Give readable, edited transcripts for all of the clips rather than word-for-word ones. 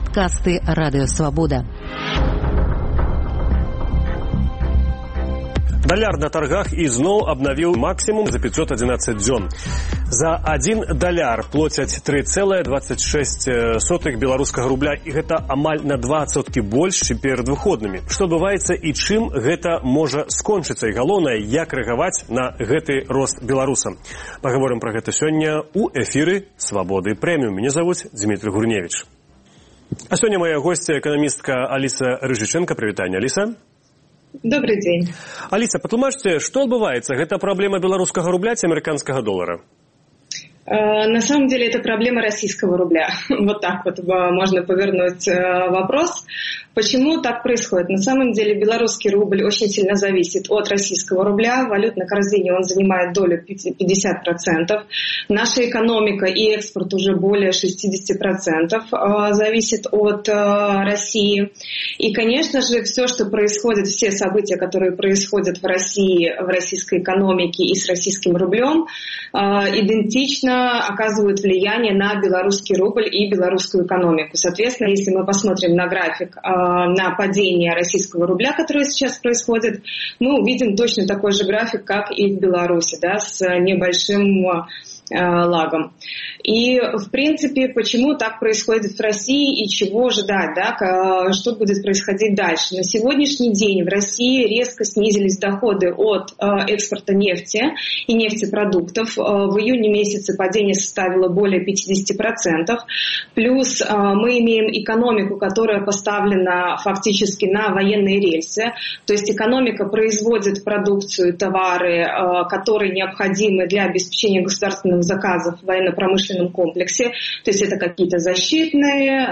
Падкасты Радыё Свабода. Даляр на торгах ізноў абнавіў максімум за 511 дзён. За 1 даляр плоцяць 3,26 беларускага рубля, і гэта амаль на 2% больш, чым перад выходнымі. Што адбываецца і чым гэта можа скончыцца? І галоўнае, як рэагаваць на гэты рост беларусам. Пагаворым пра гэта сёння ў эфіры Свабоды Прэміум. Мяне завуць Дмітрий Гурневич. А сёння моя гостья эканамістка Аліса Рыжыченко. Прывітанне, Аліса. Добрый день. Алиса, патлумачце, што адбываецца? Гэта праблема беларускага рубля ці амерыканскага долара? На самом деле это проблема российского рубля. Вот так вот можно повернуть вопрос. Почему так происходит? На самом деле белорусский рубль очень сильно зависит от российского рубля. В валютной корзине он занимает долю 50%. Наша экономика и экспорт уже более 60% зависит от России. И, конечно же, все, что происходит, все события, которые происходят в России, в российской экономике и с российским рублем, идентично оказывают влияние на белорусский рубль и белорусскую экономику. Соответственно, если мы посмотрим на график на падение российского рубля, которое сейчас происходит, мы увидим точно такой же график, как и в Беларуси, да, с небольшим лагом. И, в принципе, почему так происходит в России и чего ждать, да, что будет происходить дальше. На сегодняшний день в России резко снизились доходы от экспорта нефти и нефтепродуктов. В июне месяце падение составило более 50%. Плюс мы имеем экономику, которая поставлена фактически на военные рельсы. То есть экономика производит продукцию, товары, которые необходимы для обеспечения государственных заказов в военно-промышленном комплексе. То есть это какие-то защитные,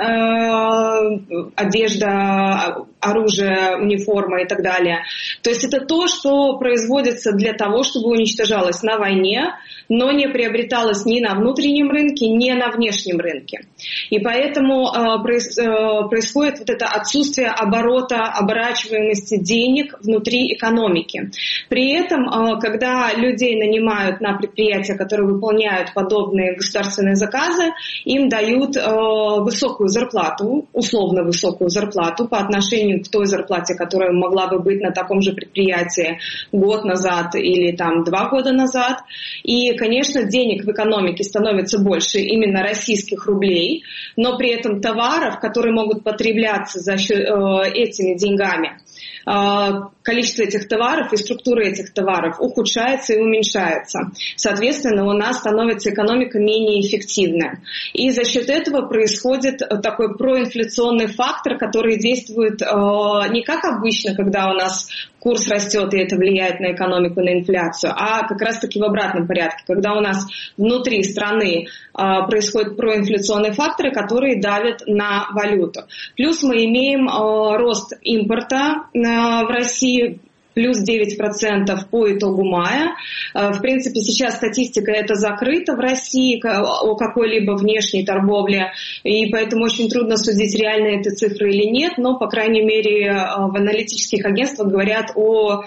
одежда, оружие, униформа и так далее. То есть это то, что производится для того, чтобы уничтожалось на войне, но не приобреталось ни на внутреннем рынке, ни на внешнем рынке. И поэтому происходит вот это отсутствие оборота, оборачиваемости денег внутри экономики. При этом, когда людей нанимают на предприятия, которые выполняют подобные государственные заказы, им дают высокую зарплату, условно высокую зарплату по отношению к той зарплате, которая могла бы быть на таком же предприятии год назад или там 2 года назад. И, конечно, денег в экономике становится больше, именно российских рублей, но при этом товаров, которые могут потребляться за счет этими деньгами, количество этих товаров и структура этих товаров ухудшается и уменьшается. Соответственно, у нас становится экономика менее эффективная. И за счет этого происходит такой проинфляционный фактор, который действует не как обычно, когда у нас курс растет, и это влияет на экономику, на инфляцию, а как раз-таки в обратном порядке, когда у нас внутри страны происходят проинфляционные факторы, которые давят на валюту. Плюс мы имеем рост импорта в России, плюс 9% по итогу мая. В принципе, сейчас статистика это закрыта в России о какой-либо внешней торговле, и поэтому очень трудно судить, реально это цифры или нет, но, по крайней мере, в аналитических агентствах говорят о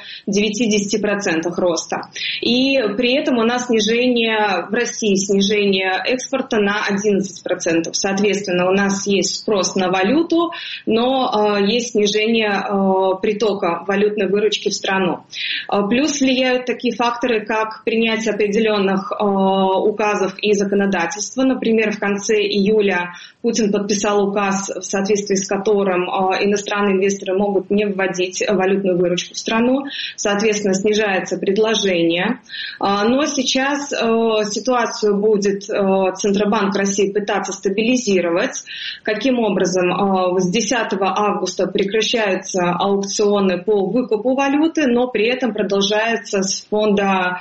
9-10% роста. И при этом у нас снижение в России, снижение экспорта на 11%. Соответственно, у нас есть спрос на валюту, но есть снижение притока валютной выручки в страну. Плюс влияют такие факторы, как принятие определенных указов и законодательства. Например, в конце июля Путин подписал указ, в соответствии с которым иностранные инвесторы могут не вводить валютную выручку в страну. Соответственно, снижается предложение. Но сейчас ситуацию будет Центробанк России пытаться стабилизировать. Каким образом? С 10 августа прекращаются аукционы по выкупу валюты, но при этом продолжается с фонда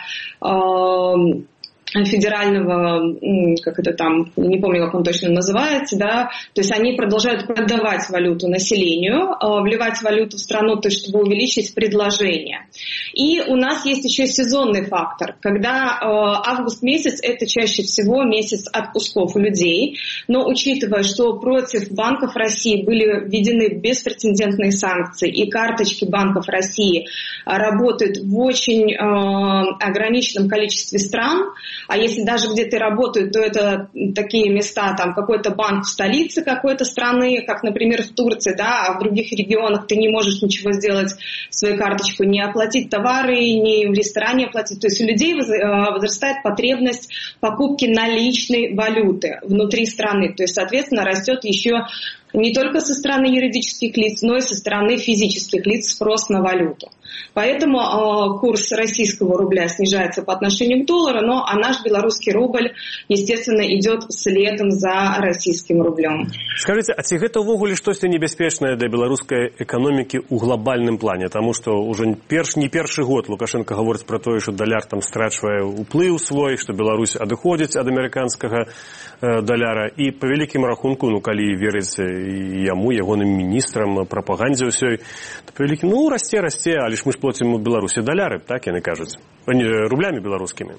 федерального, как это там, не помню, как он точно называется, да, то есть они продолжают продавать валюту населению, вливать валюту в страну, то есть чтобы увеличить предложение. И у нас есть еще сезонный фактор, когда август месяц это чаще всего месяц отпусков у людей, но учитывая, что против банков России были введены беспрецедентные санкции и карточки банков России работают в очень ограниченном количестве стран, а если даже где-то и работают, то это такие места, там какой-то банк в столице какой-то страны, как, например, в Турции, да, а в других регионах ты не можешь ничего сделать свою карточку, не оплатить товары, не в ресторане оплатить. То есть у людей возрастает потребность покупки наличной валюты внутри страны. То есть, соответственно, растет еще не только со стороны юридических лиц, но и со стороны физических лиц спрос на валюту. Поэтому курс российского рубля снижается по отношению к доллару, а наш белорусский рубль, естественно, идет следом за российским рублем. Скажите, а ці гэта ўвогуле штосьці небяспечнае для беларускай эканомікі ў глобальным плане? Таму што ўжо не першы год Лукашенко гаворыць пра тое, што даляр там страчвае ўплыў свой, што Беларусь адыходзіць ад амерыканскага даляра. І па вялікім рахунку, калі верыць яму, ягоным міністрам, прапагандзе ўсёй, то па вялікім, расце, але ж мы ж платим у Беларуси доллары, так яны кажуць, рублями белорусскими.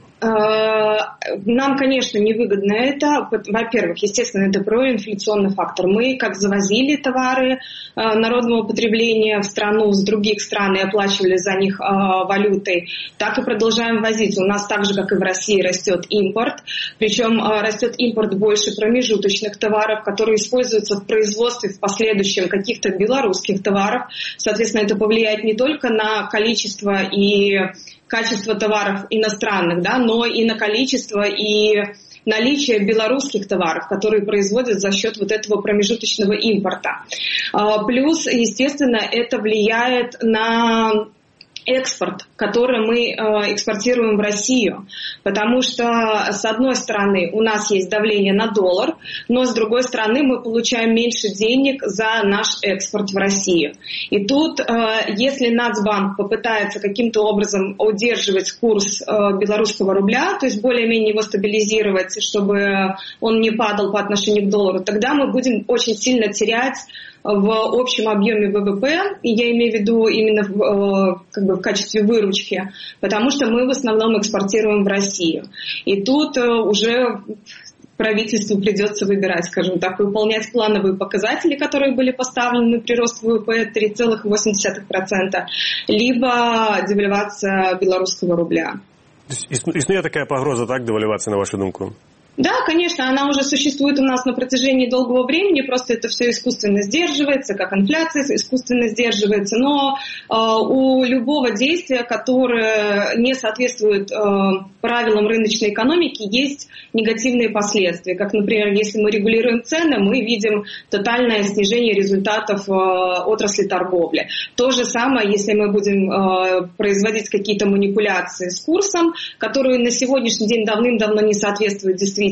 Нам, конечно, невыгодно это. Во-первых, естественно, это проинфляционный фактор. Мы, как завозили товары народного потребления в страну с других стран и оплачивали за них валютой, так и продолжаем возить. У нас так же, как и в России, растет импорт. Причем растет импорт больше промежуточных товаров, которые используются в производстве в последующем каких-то белорусских товаров. Соответственно, это повлияет не только на количество и качество товаров иностранных, да, но и на количество и наличие белорусских товаров, которые производят за счет вот этого промежуточного импорта. Плюс, естественно, это влияет на экспорт, который мы экспортируем в Россию. Потому что, с одной стороны, у нас есть давление на доллар, но с другой стороны, мы получаем меньше денег за наш экспорт в Россию. И тут, если Нацбанк попытается каким-то образом удерживать курс белорусского рубля, то есть более-менее его стабилизировать, чтобы он не падал по отношению к доллару, тогда мы будем очень сильно терять в общем объеме ВВП, и я имею в виду именно в качестве выручки, потому что мы в основном экспортируем в Россию. И тут уже правительству придется выбирать, скажем так, выполнять плановые показатели, которые были поставлены при росте ВВП 3,8%, либо девальвация белорусского рубля. Існує такая погроза, так, девальвации, на вашу думку? Да, конечно, она уже существует у нас на протяжении долгого времени, просто это все искусственно сдерживается, как инфляция искусственно сдерживается, но у любого действия, которое не соответствует правилам рыночной экономики, есть негативные последствия. Как, например, если мы регулируем цены, мы видим тотальное снижение результатов отрасли торговли. То же самое, если мы будем производить какие-то манипуляции с курсом, которые на сегодняшний день давным-давно не соответствуют действительности,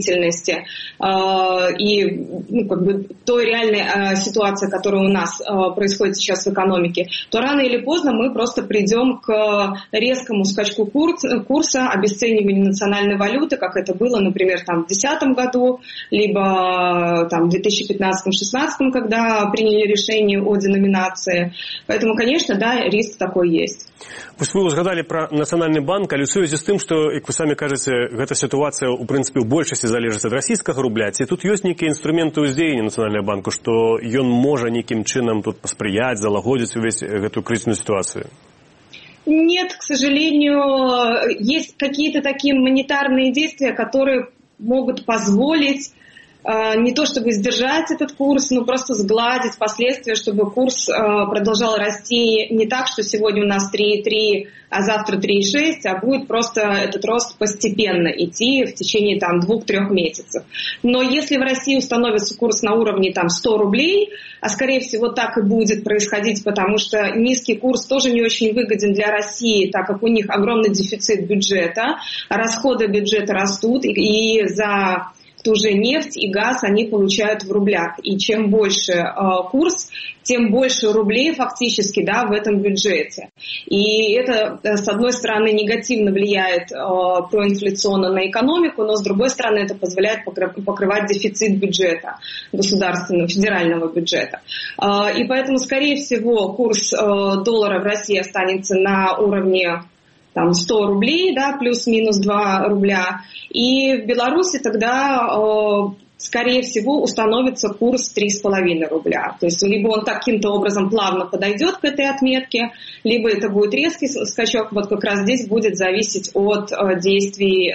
и той реальной ситуации, которая у нас происходит сейчас в экономике, то рано или поздно мы просто придем к резкому скачку курса, обесцениванию национальной валюты, как это было, например, в 2010 году, либо в 2015-2016, когда приняли решение о деноминации. Поэтому, конечно, да, риск такой есть. Вы узгадали про Национальный банк, але ў сувязі з тым, што, як вы самі кажаце, гэта сітуацыя, у прынцыпе, у большасці залежыць ад расійскага рубля, ці тут ёсць нейкія інструменты ўздзеяння Национального банку, што ён можа нейкім чынам тут паспрыяць, залагодзіць увесь гэту крызісную ситуацию? Нет, к сожалению, есть какие-то такие монетарные действия, которые могут позволить не то чтобы сдержать этот курс, но просто сгладить последствия, чтобы курс продолжал расти не так, что сегодня у нас 3,3, а завтра 3,6, а будет просто этот рост постепенно идти в течение 2-3 месяцев. Но если в России установится курс на уровне 100 рублей, а скорее всего так и будет происходить, потому что низкий курс тоже не очень выгоден для России, так как у них огромный дефицит бюджета, расходы бюджета растут, и за ту же нефть и газ они получают в рублях. И чем больше курс, тем больше рублей фактически в этом бюджете. И это, с одной стороны, негативно влияет проинфляционно на экономику, но с другой стороны, это позволяет покрывать дефицит бюджета государственного, федерального бюджета. И поэтому, скорее всего, курс доллара в России останется на уровне 100 рублей, плюс-минус 2 рубля. И в Беларуси тогда скорее всего, установится курс 3,5 рубля. То есть либо он каким-то образом плавно подойдет к этой отметке, либо это будет резкий скачок. Вот как раз здесь будет зависеть от действий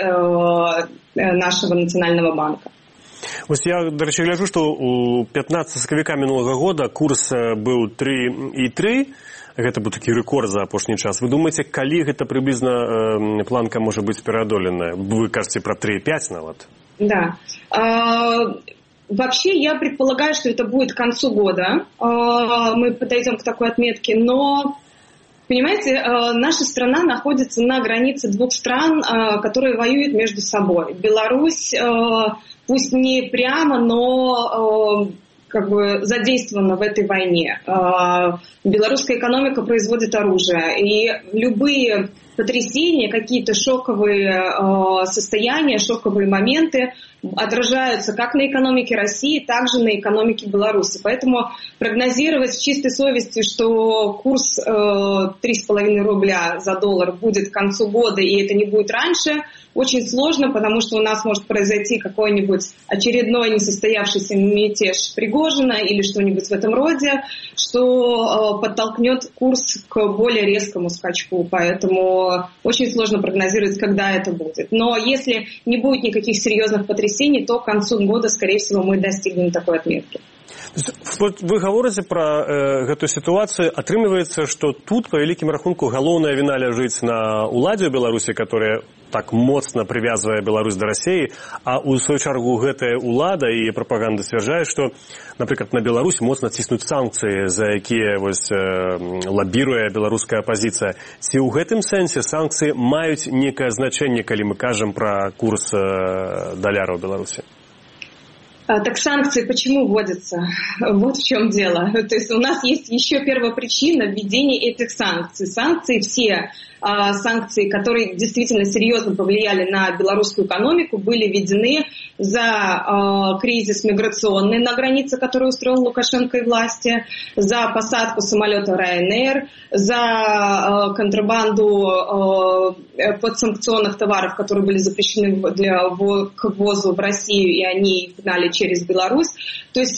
нашего Национального банка. Вось я, до речі, гляджу, што у 15 сакавіка мінулага года курс быў 3,3, гэта быў такі рэкорд за апошні час. Вы думаеце, калі гэта прыблізна планка можа быць пераадоленая? Вы кажаце про 3,5 нават. Да. Вообще я предполагаю, что это будет к концу года. Мы подойдем к такой отметке, но... Понимаете, наша страна находится на границе двух стран, которые воюют между собой. Беларусь, пусть не прямо, но как бы задействована в этой войне. Белорусская экономика производит оружие, и любые потрясения, какие-то шоковые состояния, шоковые моменты отражаются как на экономике России, так же на экономике Беларуси. Поэтому прогнозировать с чистой совестью, что курс 3,5 рубля за доллар будет к концу года и это не будет раньше, очень сложно, потому что у нас может произойти какой-нибудь очередной несостоявшийся мятеж Пригожина или что-нибудь в этом роде, что подтолкнет курс к более резкому скачку. Поэтому очень сложно прогнозировать, когда это будет. Но если не будет никаких серьезных потрясений, то к концу года, скорее всего, мы достигнем такой отметки. Вы гаворыце пра гэтую сітуацыю, атрымліваецца, што тут па вялікім рахунку галоўная віна ляжыць на ўладзе ў Беларусі, которая так моцна прывязвае Беларусь да Расіі, а ў сваю чаргу гэтая ўлада і прапаганда сцвярджае, што, напрыклад, на Беларусь моцна ціснуць санкцыі, за якія вось лабіруе беларуская апазіцыя. Ці ў гэтым сэнсе санкцыі маюць некае значэнне, калі мы кажам пра курс даляра ў Беларусі? Так санкции почему вводятся? Вот в чем дело. То есть у нас есть еще первопричина введения этих санкций. Санкции все, санкции, которые действительно серьезно повлияли на белорусскую экономику, были введены за кризис миграционный на границе, который устроил Лукашенко и власти, за посадку самолета Ryanair, за контрабанду подсанкционных товаров, которые были запрещены к ввозу в Россию, и они гнали через Беларусь. То есть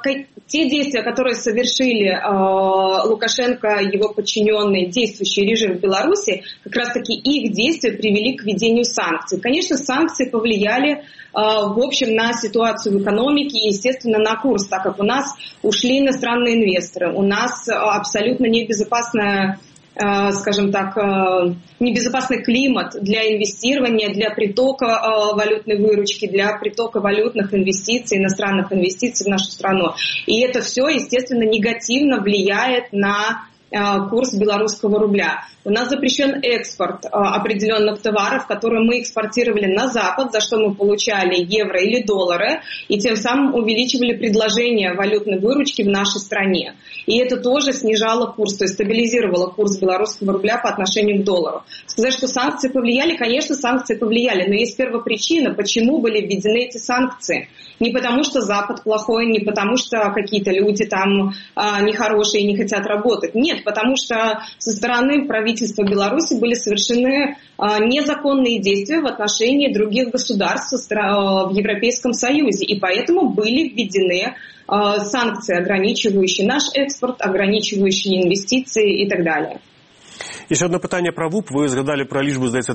те действия, которые совершили Лукашенко, его подчиненные, действующий режим в Беларуси, как раз-таки их действия привели к введению санкций. Конечно, санкции повлияли в общем на ситуацию в экономике и, естественно, на курс, так как у нас ушли иностранные инвесторы, у нас абсолютно небезопасная, скажем так, небезопасный климат для инвестирования, для притока валютной выручки, для притока валютных инвестиций, иностранных инвестиций в нашу страну. И это все, естественно, негативно влияет на курс белорусского рубля. У нас запрещен экспорт определенных товаров, которые мы экспортировали на Запад, за что мы получали евро или доллары, и тем самым увеличивали предложение валютной выручки в нашей стране. И это тоже снижало курс, то есть стабилизировало курс белорусского рубля по отношению к доллару. Сказать, что санкции повлияли, конечно, санкции повлияли, но есть первопричина, почему были введены эти санкции. Не потому, что Запад плохой, не потому, что какие-то люди там нехорошие и не хотят работать. Нет, потому что со стороны правительства Беларуси были совершены незаконные действия в отношении других государств в Европейском Союзе. И поэтому были введены санкции, ограничивающие наш экспорт, ограничивающие инвестиции и так далее. Еще одно пытанне про ВУП. Вы згадали про лічбу, здаецца,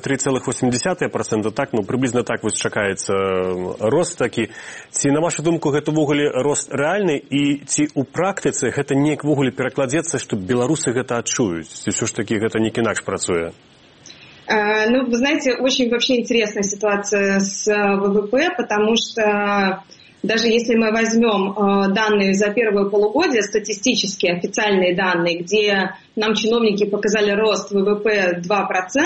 3,8%. Так, ну, приблизно так вось чакаецца рост такі. Ці, на вашу думку, гэта ввогуле рост рэальны, і ці ў практыцы гэта неяк ввогуле перакладзецца, што беларусы гэта адчуюць? Ці ўсё ж такі гэта неяк інакш працуе? Ну, вы знаете, очень вообще интересная ситуация с ВВП, потому что даже если мы возьмем данные за первое полугодие, статистические официальные данные, где нам чиновники показали рост ВВП 2%,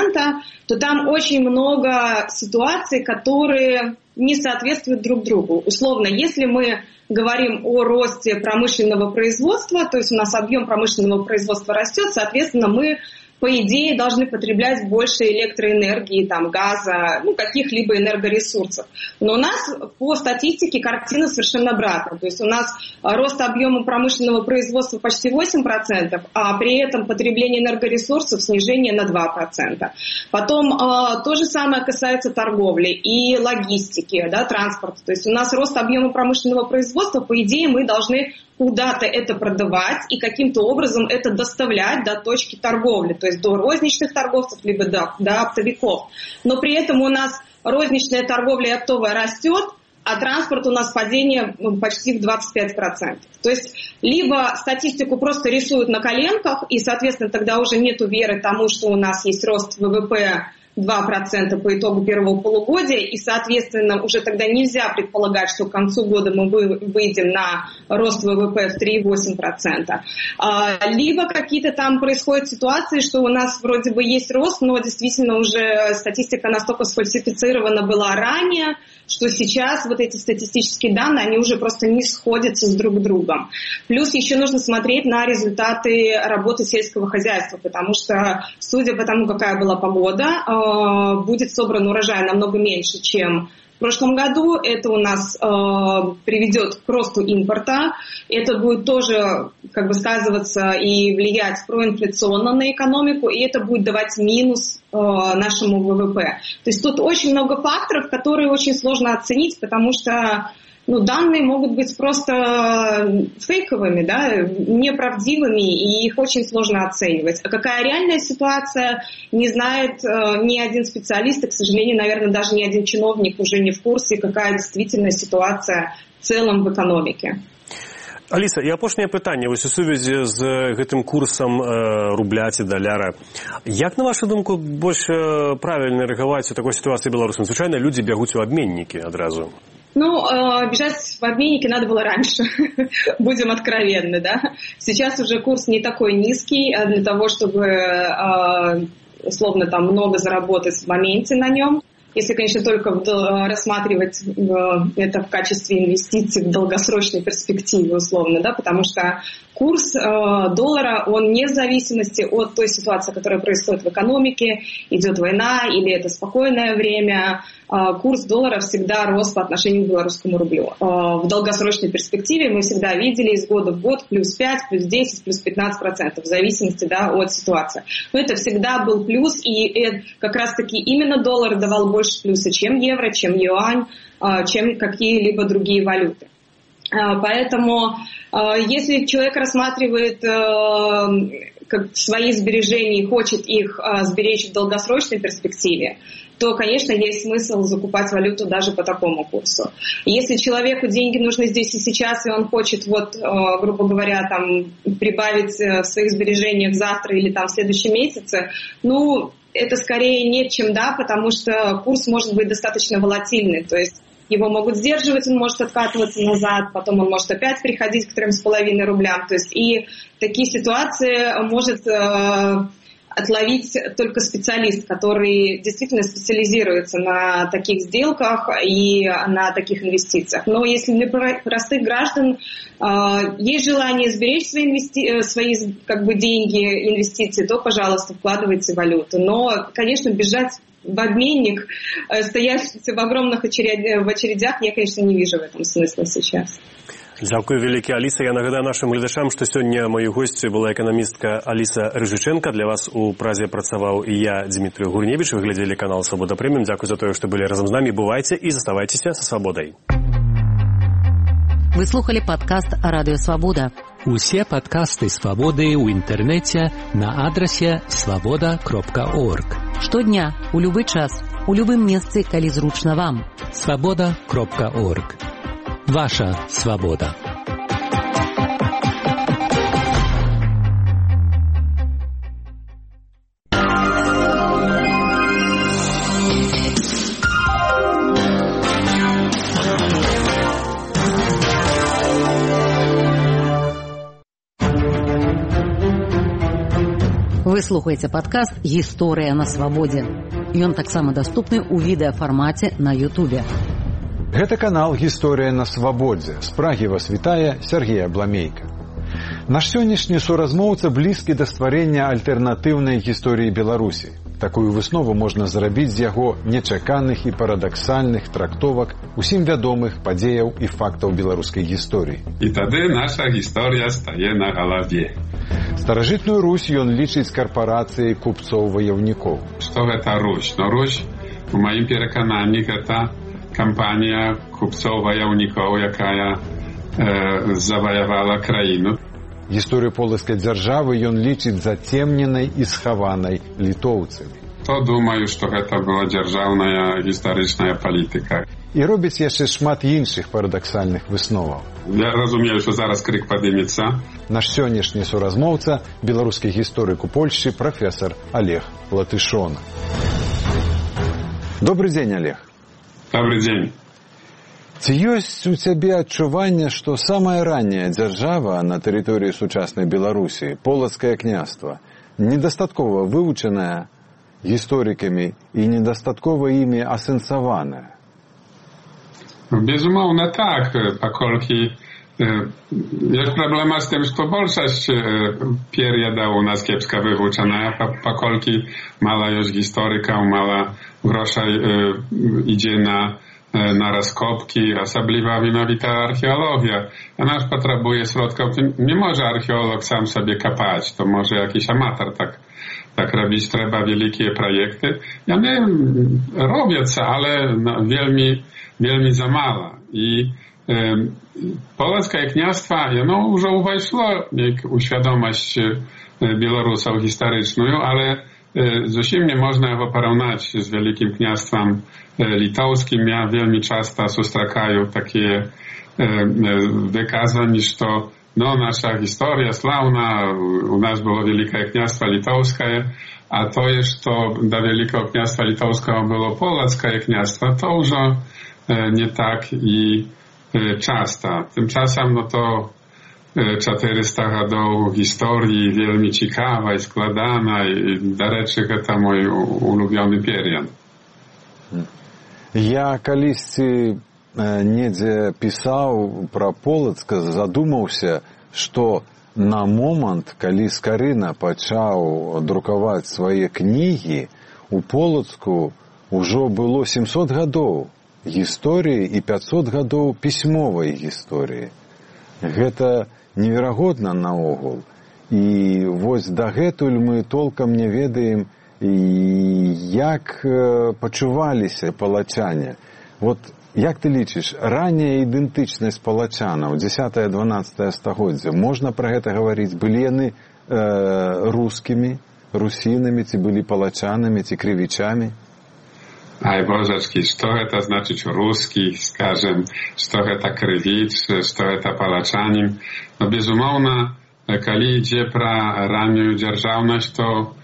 то там очень много ситуаций, которые не соответствуют друг другу. Условно, если мы говорим о росте промышленного производства, то есть у нас объем промышленного производства растет, соответственно, мы по идее, должны потреблять больше электроэнергии, там, газа, каких-либо энергоресурсов. Но у нас по статистике картина совершенно обратная. То есть у нас рост объема промышленного производства почти 8%, а при этом потребление энергоресурсов снижение на 2%. Потом то же самое касается торговли и логистики, да, транспорта. То есть у нас рост объема промышленного производства, по идее, мы должны куда-то это продавать и каким-то образом это доставлять до точки торговли, то есть до розничных торговцев, либо до оптовиков. Но при этом у нас розничная торговля и оптовая растет, а транспорт у нас падение почти в 25%. То есть либо статистику просто рисуют на коленках, и, соответственно, тогда уже нету веры тому, что у нас есть рост ВВП 2% по итогу первого полугодия, и, соответственно, уже тогда нельзя предполагать, что к концу года мы выйдем на рост ВВП в 3,8%. Либо какие-то там происходят ситуации, что у нас вроде бы есть рост, но действительно уже статистика настолько сфальсифицирована была ранее, что сейчас вот эти статистические данные, они уже просто не сходятся с друг другом. Плюс еще нужно смотреть на результаты работы сельского хозяйства, потому что, судя по тому, какая была погода, будет собран урожай намного меньше, чем в прошлом году. Это у нас приведет к росту импорта. Это будет тоже сказываться и влиять проинфляционно на экономику, и это будет давать минус нашему ВВП. То есть тут очень много факторов, которые очень сложно оценить, потому что данные могут быть просто фейковыми, да, неправдивыми, и их очень сложно оценивать. А какая реальная ситуация, не знает ни один специалист, и, к сожалению, наверное, даже ни один чиновник уже не в курсе, какая действительно ситуация в целом в экономике. Аліса, і апошняе пытанне вось у сувязі з гэтым курсам рубля ці даляра. Як, на вашу думку, больш правільна рэагаваць у такой сітуацыі беларусам? Звычайна людзі бягуць у абменнікі адразу. Бежать в обменники надо было раньше, будем откровенны, да. Сейчас уже курс не такой низкий для того, чтобы, условно, там много заработать в моменте на нем. Если, конечно, только рассматривать это в качестве инвестиций в долгосрочной перспективе, условно, да, потому что курс доллара, он не в зависимости от той ситуации, которая происходит в экономике, идет война или это спокойное время, курс доллара всегда рос по отношению к белорусскому рублю. В долгосрочной перспективе мы всегда видели из года в год плюс 5, плюс 10, плюс 15%, в зависимости, да, от ситуации. Но это всегда был плюс, и как раз-таки именно доллар давал больше плюса, чем евро, чем юань, чем какие-либо другие валюты. Поэтому, если человек рассматривает свои сбережения и хочет их сберечь в долгосрочной перспективе, то, конечно, есть смысл закупать валюту даже по такому курсу. Если человеку деньги нужны здесь и сейчас, и он хочет, грубо говоря, там, прибавить в своих сбережениях завтра или там в следующем месяце, это скорее нет, чем да, потому что курс может быть достаточно волатильный, то есть его могут сдерживать, он может откатываться назад, потом он может опять приходить к 3,5 рублям. То есть и такие ситуации может отловить только специалист, который действительно специализируется на таких сделках и на таких инвестициях. Но если для простых граждан есть желание сберечь свои деньги, инвестиции, то, пожалуйста, вкладывайте в валюту. Но, конечно, бежать в обменник, стоящийся в огромных очередях, я, конечно, не вижу в этом смысла сейчас. Дзякуй вялікі, Аліса. Я нагадаю нашим глядачам, што сёння маёй госцю была эканамістка Аліса Рыжыченка. Для вас у празе працаваў і я, Дмітрий Гурневич. Вы глядзелі канал «Свобода Премиум». Дзякуй за тое, што былі разам з намі. Бывайце і заставайцеся са свабодай. Вы слухали падкаст «Радыё Свабода». Усе падкасты «Свабоды» ў інтэрнэце на адрасе svoboda.org. Штодня, у любы час, у любым месцы, калі зручна вам. svoboda.org. Ваша свобода. Вы слухаеце падкаст «Гісторыя на свабодзе». Ён таксама даступны ў відэафармаце на Ютубе. Гэта канал «Гісторыя на свабодзе». З Прагі вас вітае Сергей Абламейка. Наш сённяшні суразмоўца блізкі да стварення альтэрнатыўнай гісторыі Беларусі. Такую выснову можна зрабіць з яго нечаканых і парадаксальных трактовак усім вядомых падзеяў і фактаў беларускай гісторыі. І тады наша гісторыя стае на галаве. Старажытную Русь ён лічыць карпарацыяй купцоў-ваяўнікоў. Што гэта Русь? Ну, Русь, у маім перакананні, гэта кампанія купцоў-ваяўнікоў, якая заваявала краіну. Гісторыю полацкай дзяржавы ён лічыць зацемненай і схаванай літоўцамі. То думаю, што гэта была дзяржаўная гістарычная палітыка. І робіць яшчэ шмат іншых парадаксальных высноваў. Я разумею, што зараз крык падымецца. Наш сённяшні суразмоўца, беларускі гісторык у Польшчы, прафесар Олег Латышона. Добры дзень, Олег. Добры дзень. Ці ёсць у цябе адчуванне, што самая ранняя дзяржава на тэрыторыі сучаснай Беларусі, полацкае княства, недастаткова вывучаная гісторыкамі і недастаткова імі асэнсаваная? Безумоўна так, паколькі ёсць праблема з тым, што большасць перыяда у нас кепска вывучаная, паколькі мала ёсць гісторыкаў, мала грошай ідзе na rozkopki, особливо mianowita archeologia. Ona potrzebuje środków. Nie może archeolog sam sobie kopać, to może jakiś amator tak robić. Trzeba wielkie projekty. One robią, ale wielmi za mało. I polskie kniastwo, ono już uwejszło u świadomość Białorusów historyczną, ale zupełnie nie można go porównać z Wielkim Kniastwem Litowskim. Ja wielmi często spotykam takie wykazy, że nasza historia sławna, u nas było Wielkie Kniastwo Litowskie, a to jest to do Wielkiego Kniastwa Litowskiego było Polskie Kniastwo, to już nie tak i często. Tymczasem to 400 годов historii, wielmi ciekawej, składanej. Do rzeczy, to mój ulubiony period. Ja kalісьці недзе пісаў пра Полацка, задумаўся, што на момант, калі Скарына пачаў друкаваць свае кнігі, у Полацку ўжо было 700 гадоў гісторыі і 500 гадоў пісьмовай гісторыі. Гэта неверагодна наогул. І вось дагэтуль мы толкам не ведаем, як пачуваліся палачане. Вот як ты лічыш, ранняя ідэнтычнасць палачанаў, 10-12 стагоддзя, можна пра гэта гаварыць? Былі яны рускімі, русінамі, ці былі палачанамі, ці крывічамі? Ай, божачкі, што гэта значыць рускі, скажем, што гэта крывіч, што гэта палачанін. No, безумоўна, калі ідзе пра раннюю дзяржаўнасць, то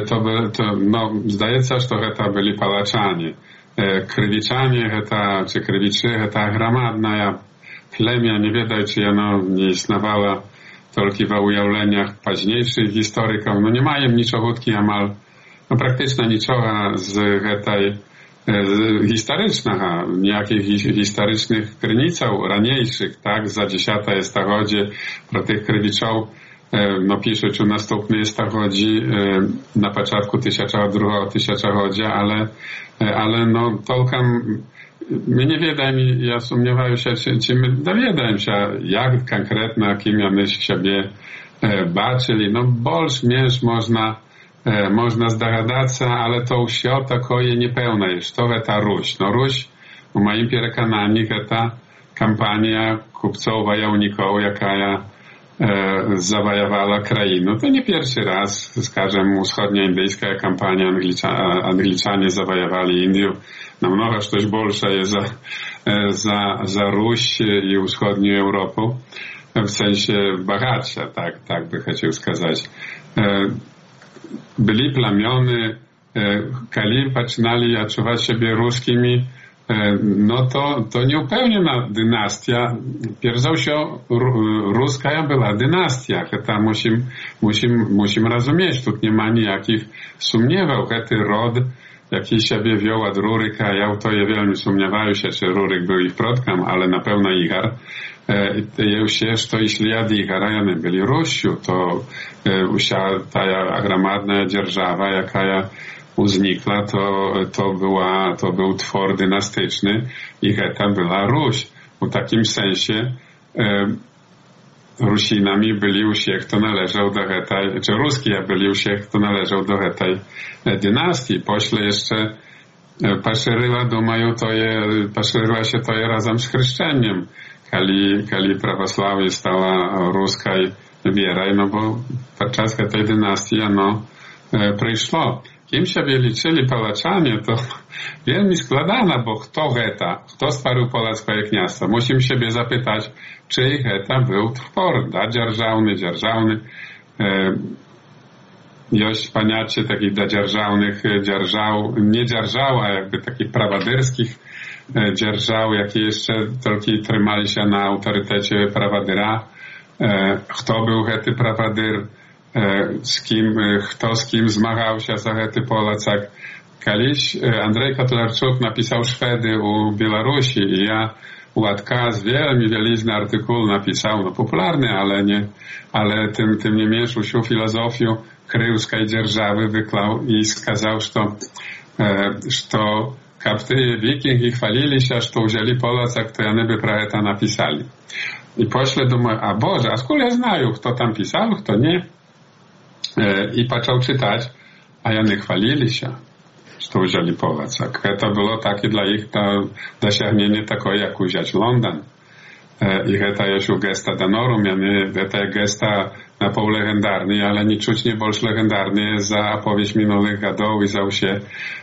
здаецца, што гэта былі палачане. Крывічане, ці крывічы, гэта грамадная племя, не ведаючы, яно не існавала толькі ва ўяўленнях пазнейшых гісторыкаў. No, не маем нічогуткі амаль, практычна нічога з гэтай historycznych, niejakich historycznych kryniców raniejszych, tak, za 10 stagodzie pro tych krywiczów, no piszeć u następnej stagodzi na początku 1002 tysiąclecia, ale no tolkam my nie wiedzimy, ja sumniewaję się, czy my dowiedzamy się, jak konkretnie, kim my siebie baczyli, no больш mniejsz można zdogадać, ale to все такое неpełne, что это Русь. No Русь, u moim przekonaniu, to kampania kupców-wojowników, jaka zawojowała krainę. To nie pierwszy raz, скажем, wschodnioindyjska kampania, Angliczanie zawojowali Indię. Namnogo coś больше jest za Ruś i wschodnią Europę, w sensie bogatsza, tak by chciał сказать. Byli plamiony, kiedy zaczynali odczuwać siebie ruskimi, no to nieupewniona dynastia. Pierwsza ruska była dynastia. To musimy rozumieć. Tu nie ma nijakich sumniewał. Ten rod, jaki siebie wziął od Ruryka, ja to je wielmi sumniewałem się, czy Ruryk był ich przodkiem, ale na pewno Igar. Все, что и шляды районы Белорусью, то вся та громадная держава, якая uznikła, to był twór dynastyczny i to była Ruś. W takim sensie Rusinami byli usie, kto należał do tej, czy Ruskie byli usie, kto należał do tej dynastii. Pośle jeszcze poszerzyła, думаю, poszerzyła się to razem z chrzczeniem, kiedy prawosławie stała ruskiej wierą, no bo podczas tej dynastii ono przyszło. Kim sobie liczyli Polaczanie, to wielmi składana, bo kto stworzył Polskie Kniastwo? Musimy siebie zapytać, czyj to był twór, dzierżawny. Jest paniacie takich dzierżawnych nie dzierżał, a jakby takich prawaderskich dzierżał, jakie jeszcze tylko trzymali się na autorytecie prawadyra. Kto był hety prawadyr? Kto z kim zmagał się za hety Polacak. Kiedyś Andrzej Kotlarczuk napisał Szwedy u Białorusi i ja Łatka z wielizny artykuł napisał, no popularny, ale tym nie mniejszy usił filozofię kryjowskiej dzierżawy wyklał i skazał, że kapty wikingi chwalili się, że wzięli Polacak, to oni by prawie to napisali. I pośle думаю, a Boże, a skąd ja znają, kto tam pisał, kto nie? I zaczął czytać, a oni chwalili się, że wzięli Polacak. To było takie dla ich dosięgnięcie takie, jak wziąć Londyn. I to jest gesta danoru, to jest gesta na pół legendarny, ale niczuć nie больше legendarny za opowieść minionych latów i za się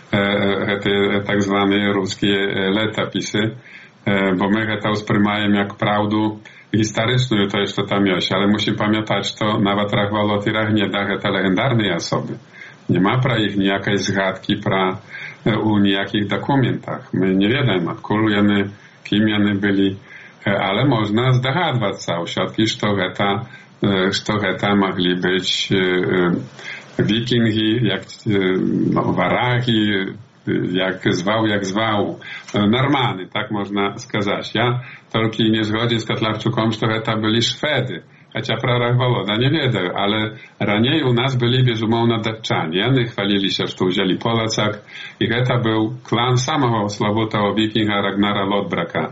te tak zwane ruskie letopisy, bo my to usprzymajemy jak prawdę historyczną, to jeszcze tam jest, ale musimy pamiętać, że to nawet rachwalotirach nie da te legendarne osoby. Nie ma pra ich nijakiej zgadki u nijakich dokumentach. My nie wiemy, kim oni byli, ale można zdogadywać się, że to mogli być wikingi, jak waragi, jak zwał, Normany, tak można skazać. Ja tylko nie zgodzę z Kotlarczukiem, że to byli Szwedy. Chociaż prorach Woloda nie wiedział, ale raniej u nas byli bezumowno Dатчanie. Oni chwalili się, że wzięli Polacak i to był klan samego sławutego wikinga Ragnara Lodbraka.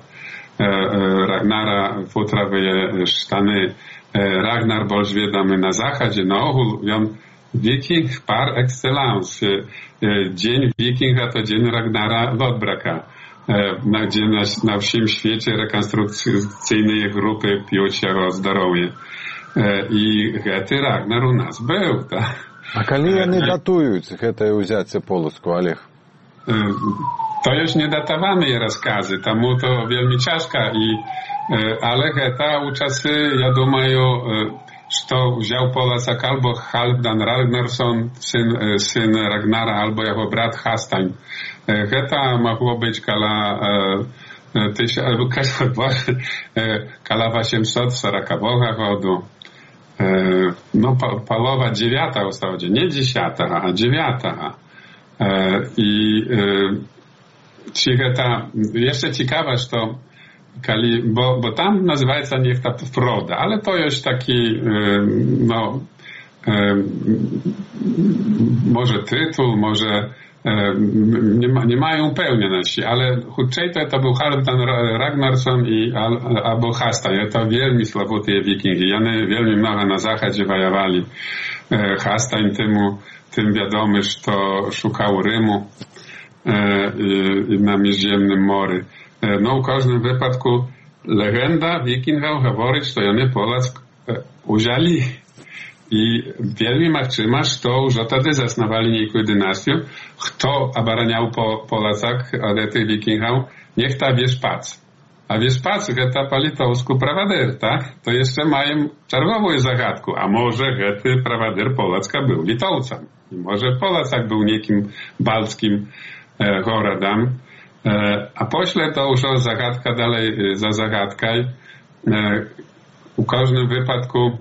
Ragnara futrawe sztany. Ragnar był wiadomy na zachodzie, na ogół on wiking par excellence. Dzień wikinga to dzień Ragnara Lodbraka. Gdzie na wsім świecie rekonstrukcyjnej grupy pił się o zdrowie. I ten Ragnar u nas był. A kiedy oni datują te uzięcie Polsku, Олег? To już niedatowane rozkazy, temu to wielmi ciężko, ale ta uczasy, ja думаю, że wziął Polacak albo Halfdan Ragnarsson, syn Ragnara, albo jego brat Hastań. To mogło być kala 840 roku. No, połowa 9 w zasadzie, nie 10, a 9. I jeszcze ciekawe, że to bo tam nazywa niech ta wproda, ale to jest taki może tytuł, może nie mają pełności, ale chudczej to był Halfdan Ragnarsson albo Hastań. To wielmi sławuty wikingi. Oni wielmi mnogo na zachodzie wojowali. Hastań tym wiadomy, że to szukał Rymu na Międzyziemnym Morzu. No, w każdym wypadku legenda wikingów mówi, że oni Polack wzięli. I wielmi możliwe, że wtedy zasnowali niejaką dynastię. Kto obraniał Polacak od tych wikingów? Niech ta Wieszpac. A Wieszpac to po litowsku prawadyr, tak? To jeszcze mają czerwową zagadkę. A może ten prawadyr Polacka był Litowcem. I może Polacak był niekim balckim gorodem. A pośle to już zagadka dalej za zagadką. W każdym wypadku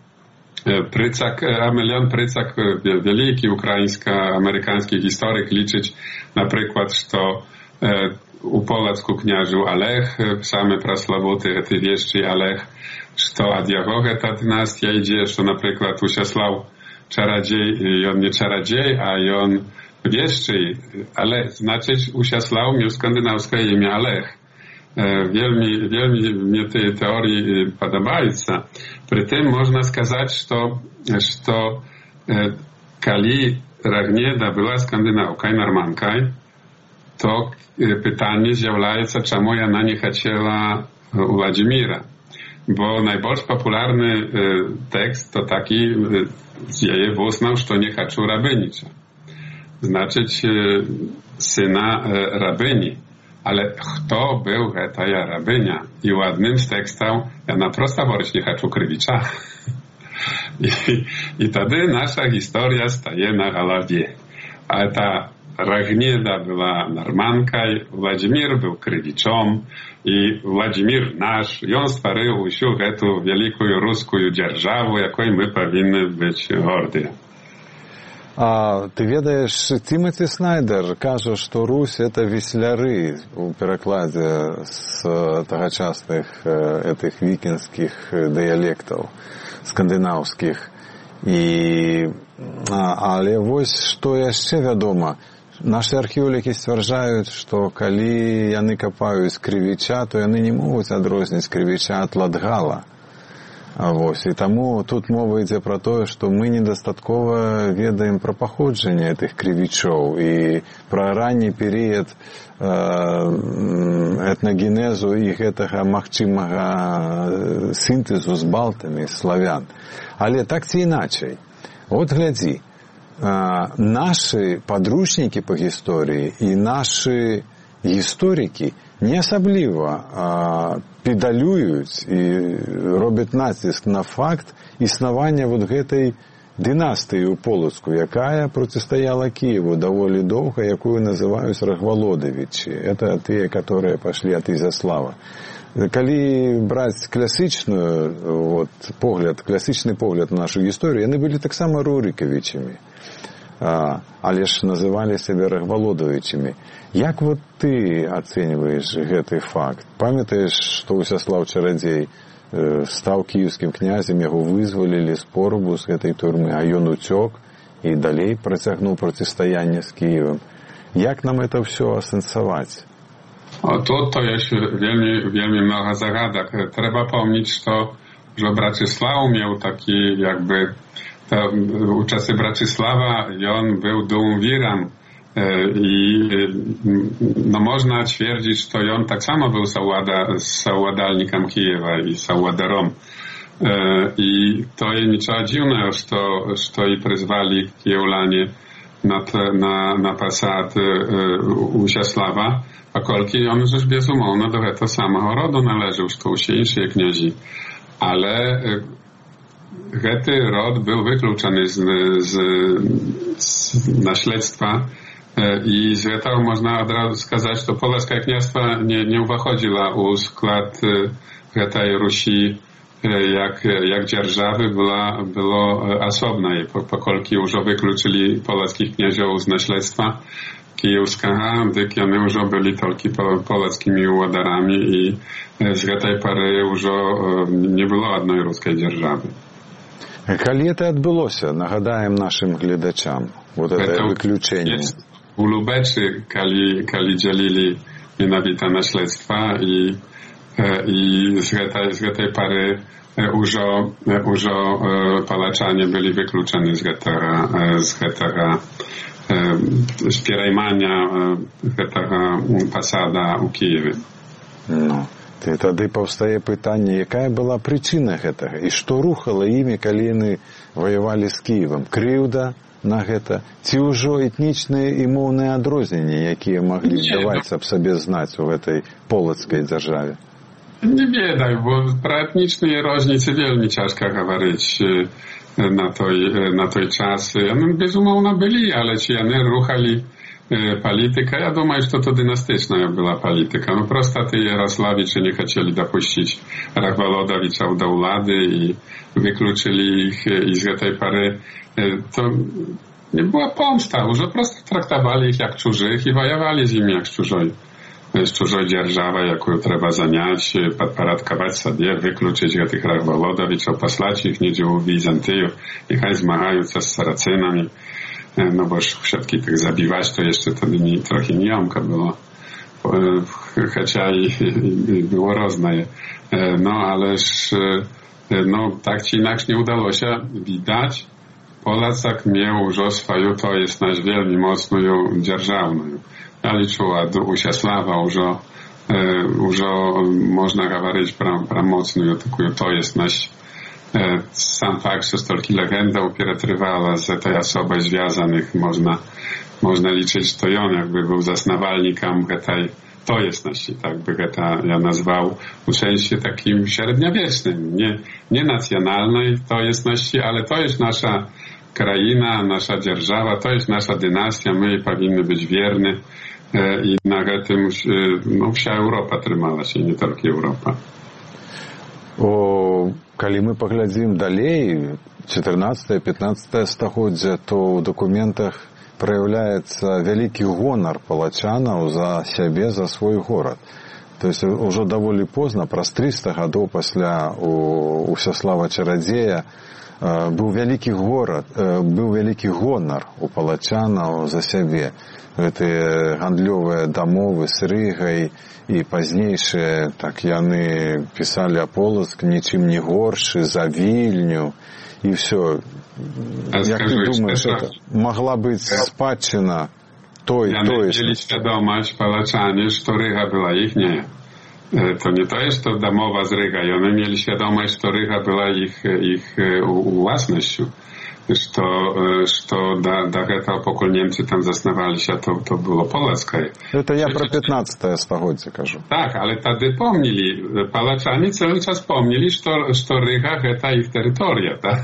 Emilian Prycak, wielki ukraińsko-amerykański historyk, liczyć na przykład, że u полацку княжу Олег, саме прославутый этой вещи Олег, что от его эта династия идет, что, например, Усяслав чародей, и он не чародей, а он вещий, ale znaczyć Usjaslaw miał skandynawskie imię Олег. Wielmi mnie tej teorii podobają. Przy tym można сказать, że kali Ragnieda była skandynawką, normanką, to pytanie zjawiaється, czemu ona nie chciała Władimira. Bo najbardziej popularny tekst to taki z jej uznał, że nie chciał rabynicza. Znaczyć syna rabyni. Ale kto był ta rabynia? I ładnym z tekstów ja na prosta worć nie chcę krywicza. I wtedy nasza historia staje na głowie. A ta Ragnieda była normanką, Władimir był krywiczą i Władimir nasz, i on stworzył всю эту wielką ruską dzierżawę, jakiej my powinny być горді. А ты ведаешь, Тимоти Снайдер кажа, что Русь — это весляры у перекладе с тогочасных этих викинских диалектов, скандинавских. Але вось што яшчэ вядома, нашы археолагі сцвярджаюць, што калі яны капаюць крывіча, то яны не могуць адрозніць крывіча ад ладгала. І таму тут мова ідзе пра тое, што мы недастаткова ведаем пра паходжанне гэтых крывічоў і пра ранні перыяд этнагенезу і гэтага магчымага сінтэзу з балтамі, славян. Але так ці іначай. От глядзі, нашы падручнікі па гісторыі і нашы гісторыкі не асабліва педалююць і робяць націск на факт існавання вот гэтай дынастыі ў Полацку, якая процістаяла Киеву даволі доўга, якую называюць Рагвалодавічы. Это тыя, которые пашлі ад Ізяслава. Калі браць класічны погляд на нашу гісторыю, яны былі таксама Рурыкавічамі, але ж называлі сябе Рагвалодавічамі. Як вот ты ацэньваеш гэты факт? Памятаеш, што Усяслав чарадзей стаў кіеўскім князем, яго вызвалілі з порубу з гэтай турмы, а ён уцёк і далей працягнуў процістаянне з Кіевам. Як нам это ўсё асэнсаваць? Тут to jest wielmi mnogo zagadek. Trzeba pomnieć to, że Bracisław miał taki jakby u czasy Bracisława i on był duumvirem i no można twierdzić, że on tak samo był zauładalnikiem Kijewa i zauładarą. I to jest niczego dziwnego, że i przyzwali Kijewlanie na posad Usjaslawa, pokolki on już bezumowno do tego samego rodu należał, że usie inne kniazi. Ale ten rod był wykluczony z naśledztwa i z tego można od razu сказать, że Polskie kniastwo nie wchodziło u skład tej Rusi jak dzierżawy było osobna, pokolki już wykluczyli polskich kniazioł z naśledztwa kijowskiego, gdy oni już byli tylko polskimi ładarami i z tej pory już nie było одной ruskiej dzierżawy. Калі это адбылося, нагадаем нашим глядачам, вот это выключение. У Лубечы, калі dzielili mianowite naśledztwa i z tej pory już palaczanie byli wykluczeni z tego spierajmania tego posada u Kijewie. No. І тады паўстае пытанне, якая была прычына гэтага і што рухала імі, калі яны ваявалі з Кіевам? Крыўда на гэта ці ўжо этнічныя і моўныя адрозненні, якія маглі даваць аб сабе знаць у гэтай полацкай дзяржаве? Nie wiedaj, bo про etniczne różnice wielmi ciężko говорить na tej czasy. One bezumowno byli, ale ci one ruchali polityka. Ja думаю, że to dynastyczna była polityka. No prosto ty Jarosławicze nie chcieli dopuścić Ragwalodowiczów do władzy i wykluczyli ich i z tej pory to nie była pomsta. Już prosto traktowali ich jak czurzych i wojowali z nimi jak z czurzoj. чужой державой, якую треба занять, подпорядковать себе, выключить этих рабовладовичев, послать их неdzie у Византию, и хай змагаются с сарацинами. No bo wszystkich tych zabiwać to jeszcze wtedy trochę niejamka było. Chociaż i było rozne. No ależ no tak czy inaczej nie udało się. Widać, Polacak miał już swoją, to jest nasz wielmi mocną dzierżawną. Ja liczyła do Usiasława już można mówić pra mocną, tylko to jest nasz sam fakt, że stolki legenda upieretrywała z tej osoby związanych, można liczyć, to on jakby był zasnawalnikiem tej, to jest nasz, tak by ja nazwał, w sensie takim średniowiecznym, nie nacjonalnej, to jest nasz, ale to jest nasza kraina, nasza dzierżawa, to jest nasza dynastia, my powinny być wierni i na tym no, wся Europa trzymała się, nie tylko Europa. Калі мы паглядзім далей 14-15 стагоддзя, то ў дакументах праяўляецца вялікі гонар палачанаў за сябе, за свой горад. То есть ужо даволі позна, праз 300 гадоў пасля Усяслава Чарадзея, быў вялікі гонар у палачанаў за сябе. Гэтыя гандлёвыя дамовы з Рыгай і пазнейшыя, так яны пісалі а Полацк нічым не горшы за Вільню і ўсё. Як ты думаешь, это могла быць спадчына той тоеснасці? Яны мелі свядомасць палачане, што Рыга была іхняя. To nie to jest to domowa z Ryga i one mieli świadomość, że Ryga była ich własnością. Что до этого, пока немцы там заснавались, to było polskie. To ja про 15 стагоддзя кажу. Tak, ale wtedy pomnili, palaczanie cały czas pomnili, że Ryga to ich terytoria, tak?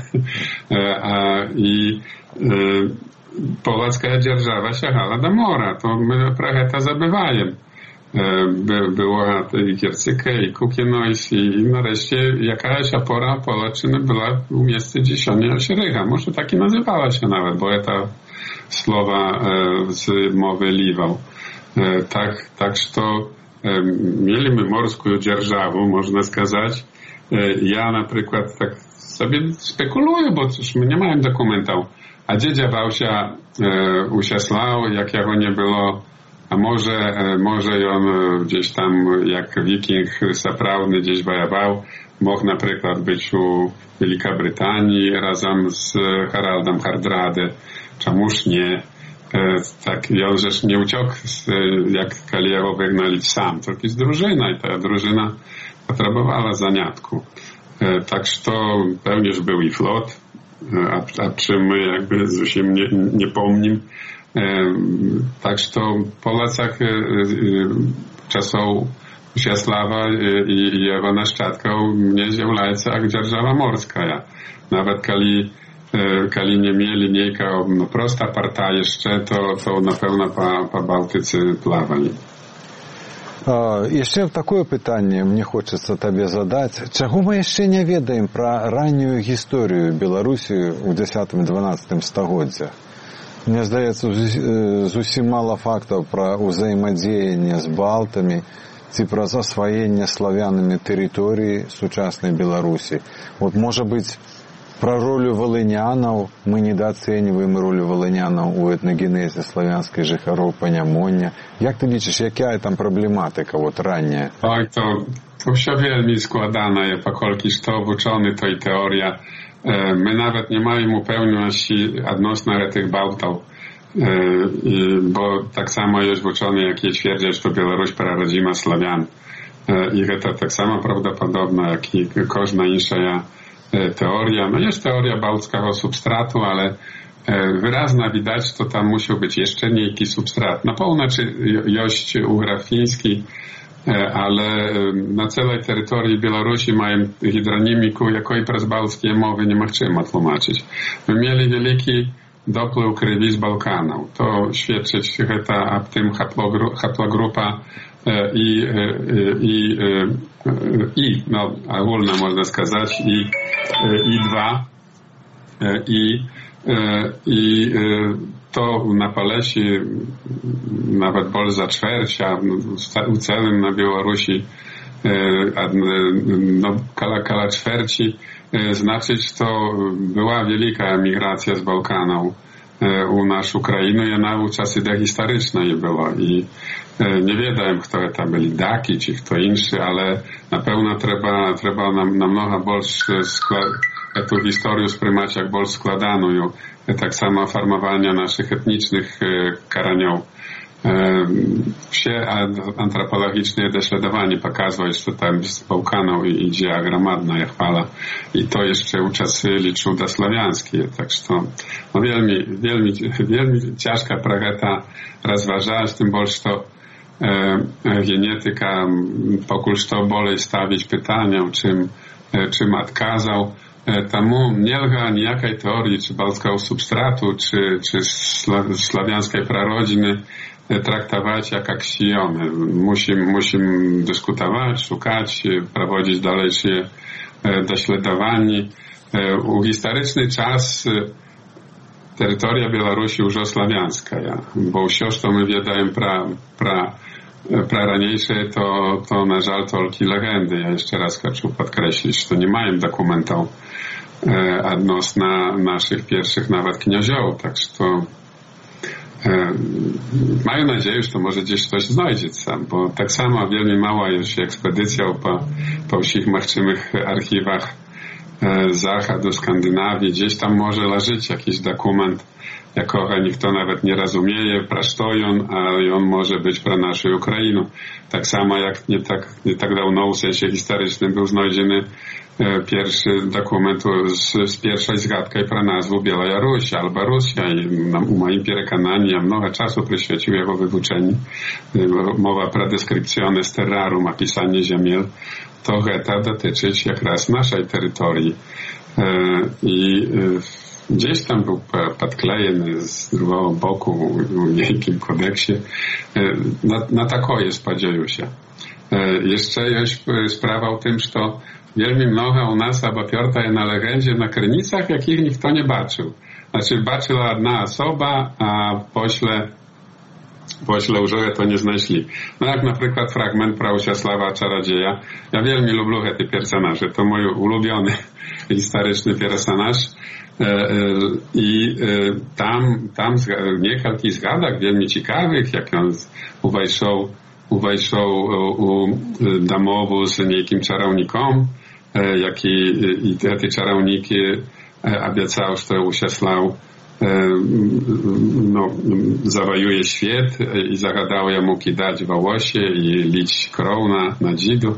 I polska dzierżawa sięgała do mora, to my trochę to zabywajemy. Była i Giercyka, i Kukienoś, i nareszcie jakaś opora Polaczyny była w miejscu, gdzie się Ryga. Może tak i nazywała się nawet, bo to słowa z mowy Liwał. Tak, że mieliśmy morską dzierżawę, można сказать. Ja na przykład tak sobie spekuluję, bo cóż, my nie mamy dokumentów. A gdzie działał się Usiaslał, jak jego nie było. A może on gdzieś tam, jak wiking saprawny gdzieś wojował, mógł na przykład być u Wielkiej Brytanii razem z Haraldem Hardrade. Czemuż nie? Tak, i on żeś nie uciekł, jak Kaliego wygnali sam, tylko z drużyna i ta drużyna potrzebowała zaniatku. Tak, że to pewnież był i flot, a czym my jakby zupełnie nie pomnim. Tak, że Polacach czasów Usiaslawa i jego naszczadków nie zjawiaється jak dzierżawa morska. Nawet kali nie mieli niejka prosta parta jeszcze, to na pewno po Bałtyce pławali. Яшчэ такое пытанне мне хочацца табе задаць. Чаго мы яшчэ не ведаем пра раннюю гісторыю Беларусі ў 10-12 стагоддзях? Мне здаецца, зусім мала фактаў пра ўзаемадзеянне з балтамі ці пра засваенне славянамі тэрыторыі сучаснай Беларусі. Вот, можа быць, пра ролю валынянаў мы недооцэньваем ролю валынянаў у этнагенезе славянскай жыхароў Панямоння. Як ты лічыш, якая там праблематыка вот ранняя? Oj, to все wielmi składane, pokolki što uczony to i teoria. My nawet nie mamy upewności odnośnie tych Bałtów, bo tak samo jest uczony, jak je twierdzą, że Białoruś prarodzima Sławian. I to tak samo prawdopodobne, jak i każda inna teoria. No jest teoria bałtyckiego substratu, ale wyraźnie widać, że tam musiał być jeszcze niejaki substrat. Na północy jest ugrafiński, ale na całej terytorii Białorusi mają hidronimiku, jakiej przez bałtyckie mowy nie możemy tłumaczyć. My mieli wielki dopływ krwi z Bałkanów. To świadczy o tym haplogrupa no ogólna można сказать, I2 i to na Polesi nawet bol za ćwiercia, u całym na Białorusi kala ćwierci znaczyć to była wielka emigracja z Bałkanów u nas Ukrainy i ona u czasy historycznej była i nie wiedziałem, kto to byli Daki czy kto inny, ale na pewno trzeba nam mnogo больше tę historię sprywać jak больше składaną. Tak samo farmowania naszych etnicznych karaniów. Все антропологичные доследования показывают, что там z Bałkanów idzie gromadna chwala. I to jeszcze u czasy czudosłowiańskie. Tak że no wielmi ciężka pragata rozważać, tym больше to genetyka pokul što bolej stawić pytania, czym odkazał. Temu nielga nijakiej teorii, czy balskiego substratu, czy sławiańskiej prarodziny traktować jak aksjomy. Musimy dyskutować, szukać, prowadzić dalejsze dośledowanie. U historyczny czas terytoria Białorusi już sławiańska, bo wszystko, co my wiemy praraniejsze, to na żal tylko legendy. Ja jeszcze raz chcę podkreślić, że nie mają dokumentów odnośnie naszych pierwszych nawet kniazioł, tak że to mają nadzieję, że to może gdzieś coś znajdzie sam, bo tak samo wielmi mała jest ekspedycja po wszystkich możliwych archiwach Zachodu, Skandynawii, gdzieś tam może leżeć jakiś dokument, jakogo nikt nawet nie rozumie, pro co on, a on może być pro naszą Ukrainę. Tak samo jak nie tak dawno w sensie historycznym był znajdziony pierwszy dokument z pierwszej zgadkой pro nazwę Białoruś albo Rosja i u moim przekonaniu ja mnogo czasu poświęcił jego wyuczeniu. Mowa pro descriptione terrarum, opisanie ziemiel, to dotyczyć jak raz naszej terytorii. I gdzieś tam był podklejony z drugiego boku w wielkim kodeksie. Na takoje spodziewają się. Jeszcze jest sprawa o tym, że wielmi mnogo u nas oparta jest na legendzie, na krynicach, jakich nikt nie baczył. Znaczy baczyła jedna osoba, a pośle już to nie znaleźli. No jak na przykład fragment pro Usiasława Czarodzieja. Ja wielmi lubię te personaże. To mój ulubiony historyczny personaż. I tam niekielki zgadek wielmi ciekawych, jak on uwejszał u domowu z niejakim czarownikom, i te czarowniki obiecał, że Usiaslaw zawojuje świat i zagadał jemu kidać wołosie i lić krov na dzidu.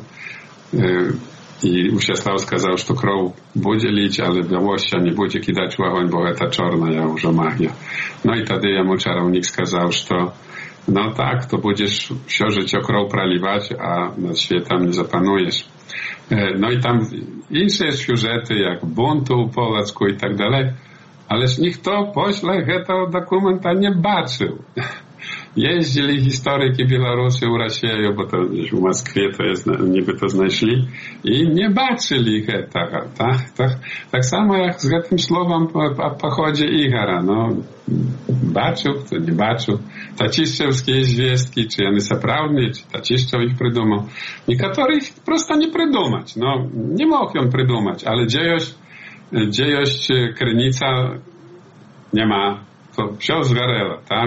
I Usiaslaw skazał, że krov będzie lić, ale wołosia nie będzie kidać w ogień, bo to czarna już magia. No i wtedy jemu czarownik skazał, że no tak, to będziesz все życie krov praliwać, a nad światem nie zapanujesz. No i tam inne siużety, jak buntu po polsku i tak dalej, ależ nikt pośle tego dokumenta nie baczył. Jeździli historyki Białorusy u Rosję, bo to w Moskwie to jest, niby to znaleźli i nie baczyli tego. Tak samo jak z tym słowem o pochodzie Igora. No, baczył, kto nie baczył. Taciszczewskie zwiestki, czy one naprawdę, czy Taciszczew ich przydumał. Niektórych prosto nie przydumać. No, nie mógł on przydumać, ale dziejość krynica nie ma. To wszystko zgarelo, tak?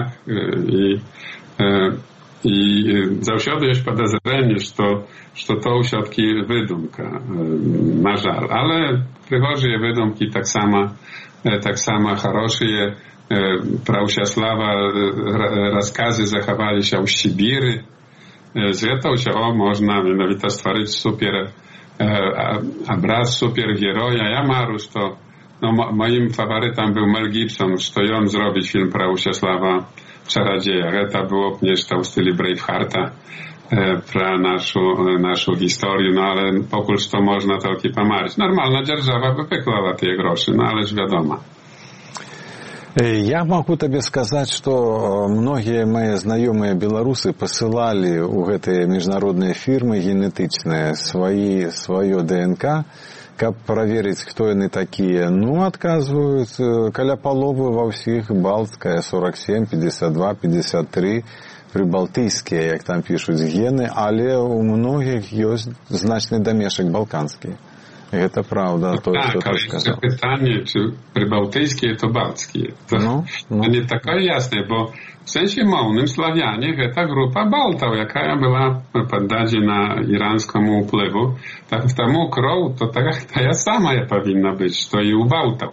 I zawsze jest podejrzenie, że to usiadki wydumka, na żal. Ale przychodzi wydumki tak samo хорошие. Про Usiaslawa rozkazy zachowali się w Sibiry. Z tego można mianowicie stworzyć super obraz superheroja. Ja marusz to moim faworytem był Mel Gibson, że on zrobić film pro Usiaslawa Czarodzieja. To było nieszta w stylu Bravehearta pro naszą historię, no ale pokul to można tylko pomarzyć. Normalna dzierżawa wypyklała te groszy, no ależ wiadomo. Я могу тебе сказать, что многие мои знакомые белорусы посылали у этой международной фирмы генетичные свое ДНК, как проверить, кто они такие. Ну, отказывают каля половы во всех Балтская, 47, 52, 53, прибалтийские, як там пишут, гены, але у многих есть значный домешек балканский. Это правда, no to, tak, co ale сказал. pytanie, czy prybałtyjskie to baltskie. To nie takie jasne, bo w sensie mownym Sławianie to grupa Bałtów, jaka była poddadzie na iranską upływu. Tak w temu kroł to ta sama powinna być, to i u Bałtów.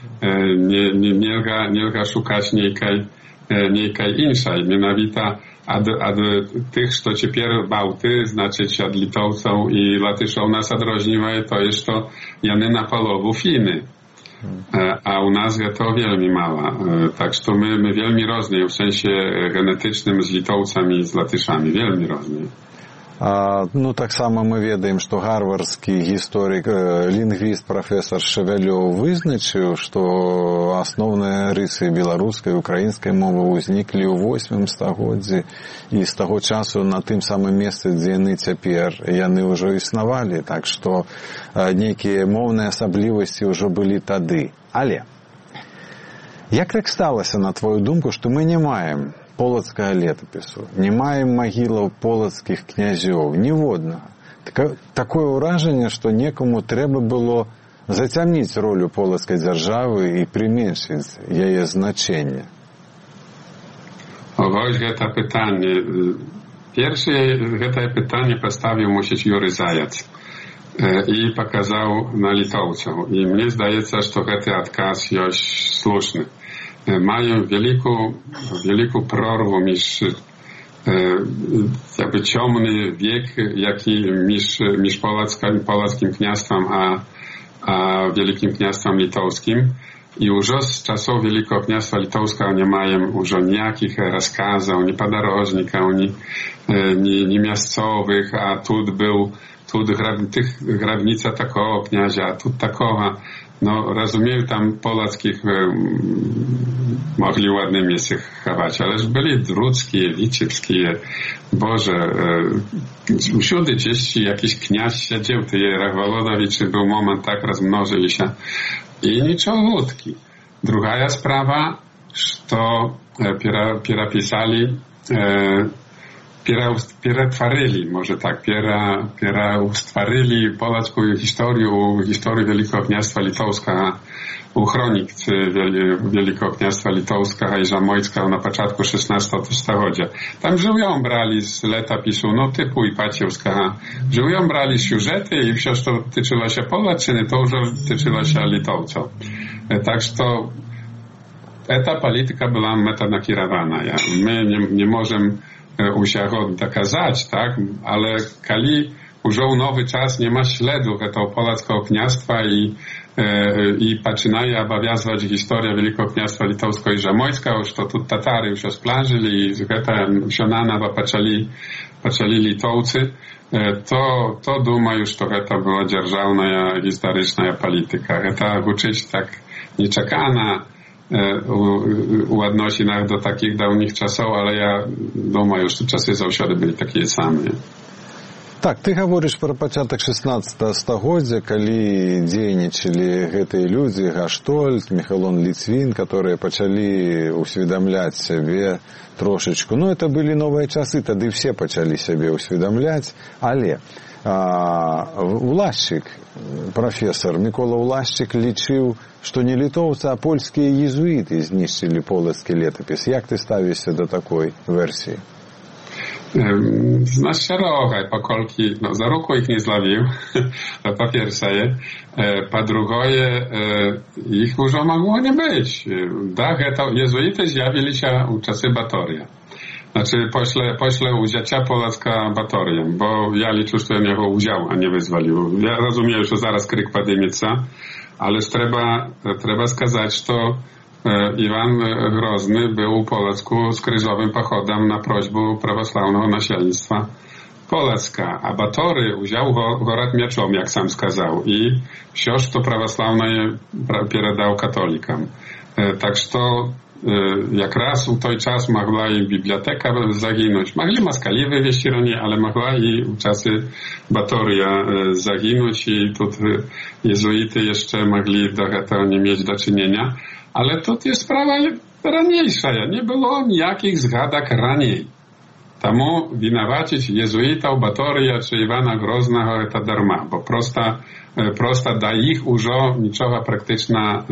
Nie szukać niejkaj inszej, mianowita ad tych, co teraz Bałty, znaczy od Litowców i Latyszów nas odróżniają, to jest to jany na polowu Finy. A u nas jest to wielmi mała. Tak, że my wielmi różni w sensie genetycznym z Litowcami i z Latyszami. Wielmi różni. Ну, так само мы ведаем, что гарвардский историк, лингвист профессор Шевелёв вызначил, что основные рысы белорусской и украинской мовы возникли у 8 стагоддзі, и с того часу на тым самым месте, где яны цяпер, яны уже існавалі, так что некие мовные особливости уже были тады. Але, як так сталося, на твою думку, что мы не маем полацкага летапісу, не маем магілаў полацкіх князёў, ніводнага. Такое ўражанне, што некаму трэба было зацямніць ролю полацкай дзяржавы і прыменшыць яе значэнне. Вось гэта пытанне. Першае гэтае пытанне паставіў, мусіць, Юрый Заяц і паказаў на літоўцаў. І мне здаецца, што гэты адказ ёсць слушны. Mają wielką prorwę jakby ciemny wiek, jaki między polskim kniastwem a Wielkim Kniastwem Litowskim. I już z czasów Wielkiego Kniastwa Litowskiego nie mają już nijakich rozkazów, ni podróżników, ni miejscowych, a tu grabnica takiego kniazia, a tu takowa. No, rozumiem, tam polackich mogli ładne miejsce chować, ależ byli drudzkie, wiciebskie. Boże, wszędzie gdzieś jakiś kniaz siedział, ty Rachwolodowiczy był moment, tak rozmnożyli się. I niczego łódki. Druga sprawa, że pisali, twarzyli, może tak, stwarzyli polską historię Wielkiego Kniastwa Litowskiego u chronicy Wielkiego Kniastwa Litowskiego i Zamojska na początku XVI stulecia. Tam żyją brali z letopisu, no typu i Paciewskiego, żyją brali siużety i wszystko, co tyczyło się Polaczyny, to już tyczyło się Litowców. Tak, że ta polityka była metanakierowana. My nie możemy usiago dokazać, tak? Ale kali już nowy czas nie ma śladu tego polskiego kniastwa i zaczynaje obowiązywać historia Wielkiego Kniastwa Litowskiego i Zamojska, już to tu Tatary już splanżyli i się na nowo zaczęli Litowcy, to duma już to była dzierżawna historyczna polityka. To uczyć tak nieczekana u odnosinach do takich dawnych czasów, ale ja думаю, że czasy zawsze byli takie same. Так, ты говоришь про початок 16 стагоддзя, калі дзейнічалі гэтыя людзі, Гаштольд, Михалон Ліцвін, которые пачалі усведамляць сябе трошечку. Ну, это былі новыя часы, тады все пачалі сябе усведамляць, але Улашчык, профессор Микола Улашчык лічыў, што не літоўцы, а польскія езуіты знішчылі полацкі летапіс. Як ты ставішся до такой версіі? Na szerokaj, pokolki, no za ruku ich nie zlawił, to po pierwsze, po drugie, ich już mogło nie być. Tak, to jezuity zjawili się u czasy Batoria. Znaczy, pośle uzięcia polacka Batoriem, bo ja liczę, że on jego udział, a nie wyzwolił. Ja rozumiem, że zaraz kryk podejmiecie, ale trzeba skazać, że to Iwan Grozny był u Polsku z kryżowym pochodem na prośbę prawosławnego nasielnictwa Polska, a Batory udział gorad mieczom, jak sam skazał, i wciąż to prawosławne je передał katolikom. Так што якраз у той час магла і бібліятэка загінуць. Маглі маскалі вывесці раней, але магла і ў часы Баторыя загінуць, і тут езуіты яшчэ маглі да гэтага не мець дачынення. Але тут jest sprawa ранейшая, не было ніякіх згадак раней. Таму вінаваціць езуітаў, Баторыя чи Івана Грознага гэта дарма, бо проста да іх ужо нічога практычна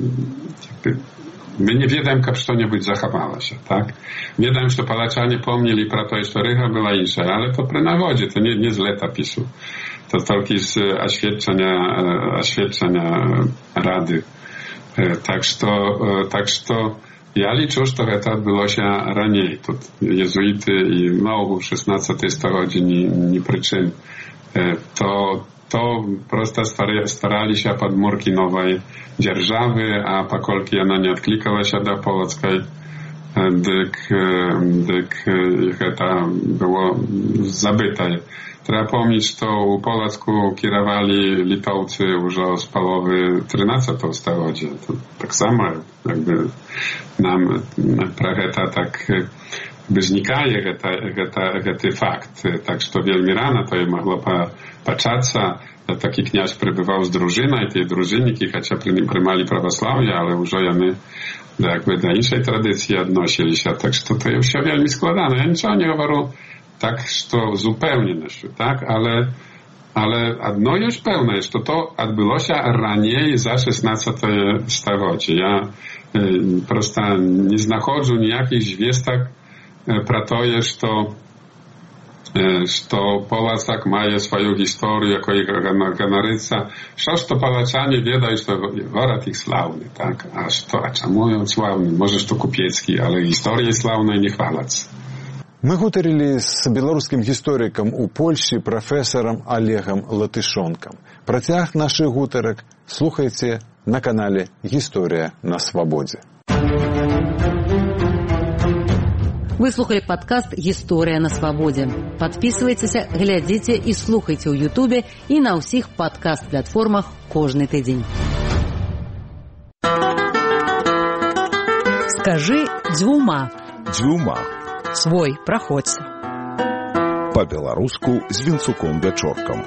my nie wiedziałem, kab что-нибудь захавалася, так? Wiedziałem, że Palaczanie pomnieli про to, że Rycha była insza, ale to przy nawodzie, to nie z letopisu. To tylko z oświadczenia Rady. Tak, że ja liczę, że to odbyło się raniej. Тут jezuity i mało w XVI stuleciu nie przyczyn. To prosto starali się podmórki nowej dzierżawy, a pokolki ona nie odklikała się do polskiej, dyk to było zabyte. Trzeba pomnieć, że u Polsku kierowali Litowcy już z połowy XIII stuleciu. To tak samo jakby nam prageta tak znikaje ten fakt. Tak, że wielmi rano to je mogło patrzаться. Taki kniaz przebywał z drużyną i te drużyniki, chociaż przymali prawosławie, ale już one jakby do innej tradycji odnosili się. Tak, że to już się wielmi składane. Ja niczego nie mówię tak, że zupełnie tak, ale jedno już pełne, że to odbyło się raniej za XVI stulecie. Ja prosto nie znachodzę nijakich zwiestek про to, że Polak ma swoją historię, jako ich ganaryca. Że Palaczanie wiedzą, że город ich sławny, tak? A czemu on sławny? Może to kupiecki, ale historia sławna i nie chwalać. Мы гутарылі з беларускім гісторыкам у Польшчы прафесарам Олегам Латышонкам. Працяг нашых гутарак слухайце на канале «Гісторыя на свабодзе». Вы слухали подкаст «Гісторыя на свабодзе». Подписывайтеся, глядзіце і слухайце ў Ютубе і на ўсіх падкаст-платформах кожны тыдзень. Скажи дзвюма. Дзвюма. Свой праходзь. Па-беларуску з Вінцуком-Вячоркам.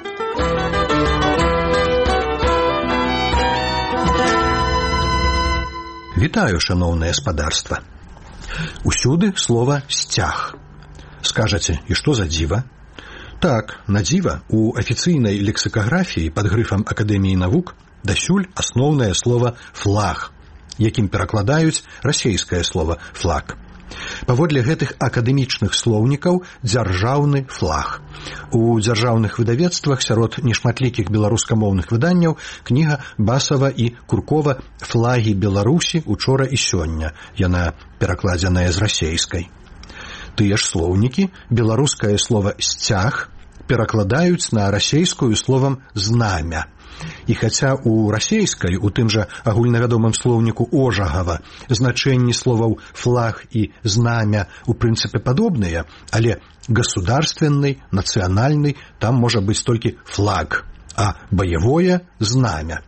Вітаю, шаноўнае спадарства. Усюды слова «сцяг». Скажаце, і што за дзіва? Так, на дзіва, у афіцыйнай лексікаграфіі пад грыфам Акадэміі навук дасюль асноўнае слова «флаг», якім перакладаюць расейскае слова «флаг». Паводле гэтых акадэмічных слоўнікаў дзяржаўны флаг. У дзяржаўных выдавецтвах сярод нешматлікіх беларускамоўных выданняў кніга Басава і Куркова «Флагі Беларусі учора і сёння». Яна перакладзеная з расейскай. Тыя ж слоўнікі беларускае слова «сцяг» перакладаюць на расейскую словам «знамя». І хаця у расейскай, у тым жа агульнавядомым слоўніку Ожагава, значэнні словаў «флаг» і «знамя» у прынцыпе падобныя, але государственный, нацыянальны там можа быць толькі «флаг», а баявое «знамя».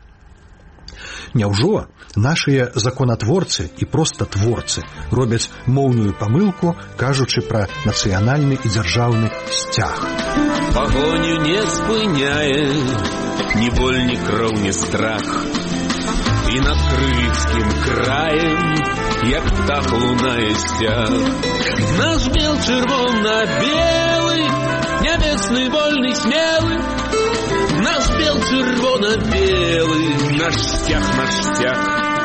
Няўжо нашыя законатворцы і проста творцы робяць моўную памылку, кажучы пра нацыянальны і дзяржаўны сцяг? Погоню не спыняе ни боль, ни кроў, ни страх. И над крымским краем, як птах лунае сцяг. Наш бел чырвона-белы, нябесны, вольны, смелы. Наш бел чырвона-белы, наш сцяг, наш сцяг.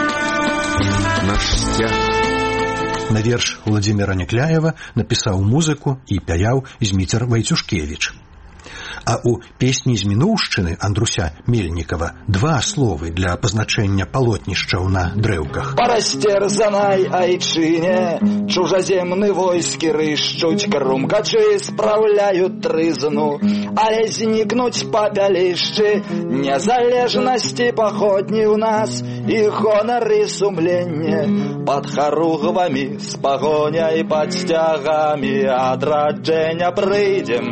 Наш сцяг. На верш Владимира Некляева напісаў музыку і пяяў Зміцер Вайцюшкевіч. А у песні з мінуўшчыны Андруся Мельнікава два словы для пазначэння палотнішчаў на дрэўках. Па расцерзанай айчыне чужаземны войскі рышчуць, крумкачы спраўляюць трызну, але знікнуць папялішчы незалежнасці паходні ў нас і гонары сумленне пад харугвамі з пагоняй пад сцягамі адраджэння прыйдзем.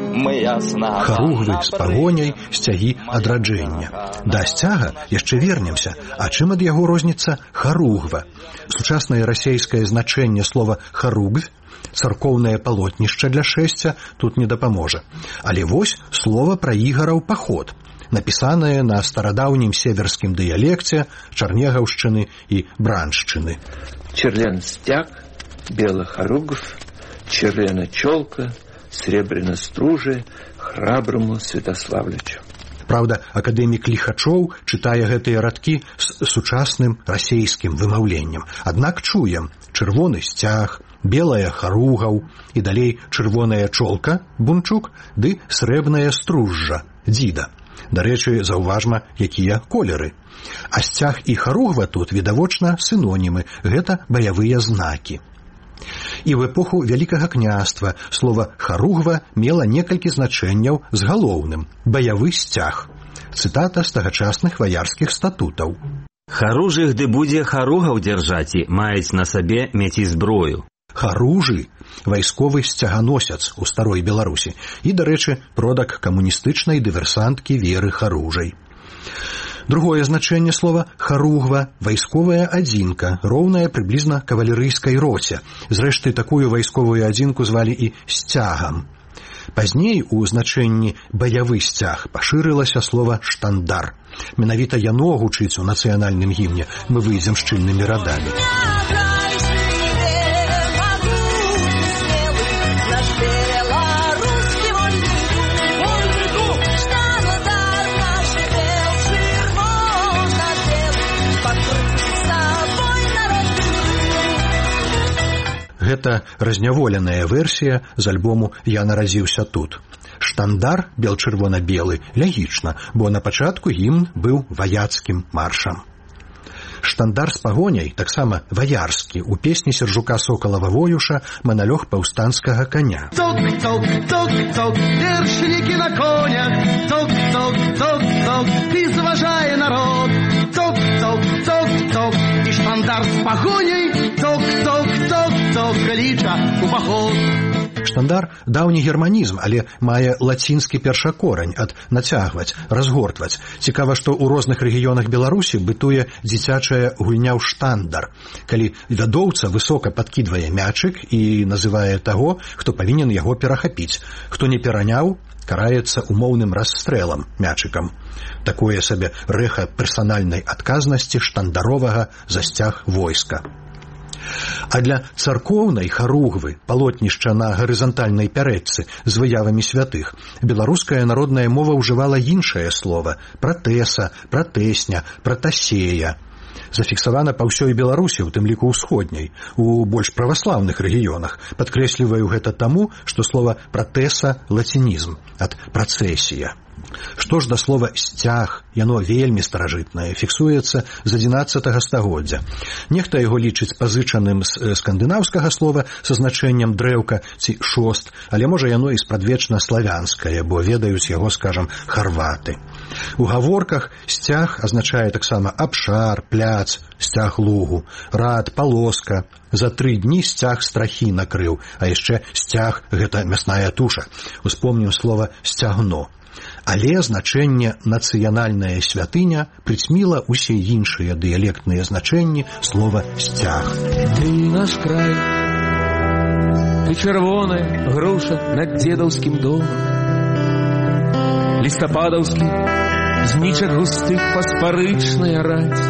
мы ясна. Харугвы з пагоняй, сцягі адраджэння. Да сцяга яшчэ вернемся. А чым ад яго розніца харугва? Сучаснае расейскае значэнне слова харугвь, царкоўнае палотнішча для шэсця, тут не дапаможа. Але вось слова пра ігараў паход, напісанае на старадаўнім северскім дыялекце Чарнегаўшчыны і Браншчыны. Черлен-стяг, бело-хоругв, черлена-чолка, сребрена-струже, храброму Святославлячу. Праўда, акадэмік Ліхачоў чытае гэтыя радкі з сучасным расейскім вымаўленнем. Аднак чуем чырвоны сцяг, белая харугаў і далей чырвоная чолка, Бунчук, ды срэбная стружжа, дзіда. Дарэчы, заўважма, якія колеры. А сцяг і харугва тут, відавочна, сінонімы. Гэта баявыя знакі. І ў эпоху Вялікага княства слова «харугва» мела некалькі значэнняў з галоўным – баявы сцяг. Цытата з тагачасных ваярскіх статутаў. «Харужых ды будзе харугаў дзяржаці, маюць на сабе меці зброю». Харужы – вайсковы сцяганосец у старой Беларусі і, дарэчы, продак камуністычнай дыверсанткі Веры Харужай. Другое значэнне слова «харугва» – вайсковая адзінка, роўная прыблізна кавалерыйскай роце. Зрэшты, такую вайсковую адзінку звалі і сцягам. Пазней у значэнні «баявы сцяг» пашырылася слова «штандар». Менавіта яно гучыць у нацыянальным гімне. Мы выйдзем шчыльнымі радамі. Гэта разняволеная версія з альбому «Я нарадзіўся тут». Штандар бел-чырвона-белы лягічна, бо на пачатку гімн быў ваяцкім маршам. Штандар з пагоняй, таксама ваярскі, у песні Сержука Сокалава-Воюша «Маналёг паўстанцкага каня». Ток-ток-ток-ток, вершнікі на конях, ток-ток-ток-ток, ты заважае народ. Ток-ток-ток-ток, і штандар з пагоняй, ток-ток-ток-ток, кліча у паход. Штандар – даўні германізм, але мае лацінскі першакорань ад «нацягваць», «разгортваць». Цікава, што ў розных рэгіёнах Беларусі бытуе дзіцячая гульня ў штандар, калі вядоўца высока падкідвае мячык і называе таго, хто павінен яго перахапіць. Хто не пераняў, караецца умоўным расстрэлам мячыкам. Такое сабе рэха персанальнай адказнасці штандаровага за сцяг войска. А для царкоўнай харугвы, палотнішча на гарызантальнай пярэчцы з выявамі святых, беларуская народная мова ўжывала іншае слова – пратэса, пратэсня, пратасея. Зафіксавана па ўсёй Беларусі, у тым ліку ўсходняй, у больш праваслаўных рэгіёнах. Падкрэсліваю гэта таму, што слова пратэса – лацінізм, ад працэсія. Што ж да слова «сцяг», яно вельмі старажытнае, фіксуецца з 11 стагоддзя. Нехта яго лічыць пазычаным з скандынаўскага слова са значэннем «дрэўка» ці «шост», але можа яно і спрадвечна славянскае, бо ведаюць яго, скажам, харваты. У гаворках «сцяг» азначае таксама абшар, пляц, сцяг лугу, рад, палоска. За 3 дні сцяг страхі накрыў, а яшчэ сцяг – гэта мясная туша. Успомнім слова «сцягно». Але значэнне «нацыянальная святыня» прыцьміла ўсе іншыя дыялектныя значэнні слова «сцяг». Ты наш край, ты чырвоная груша над дзедаўскім домам, лістападаўскі знічак густых паспарычная раць.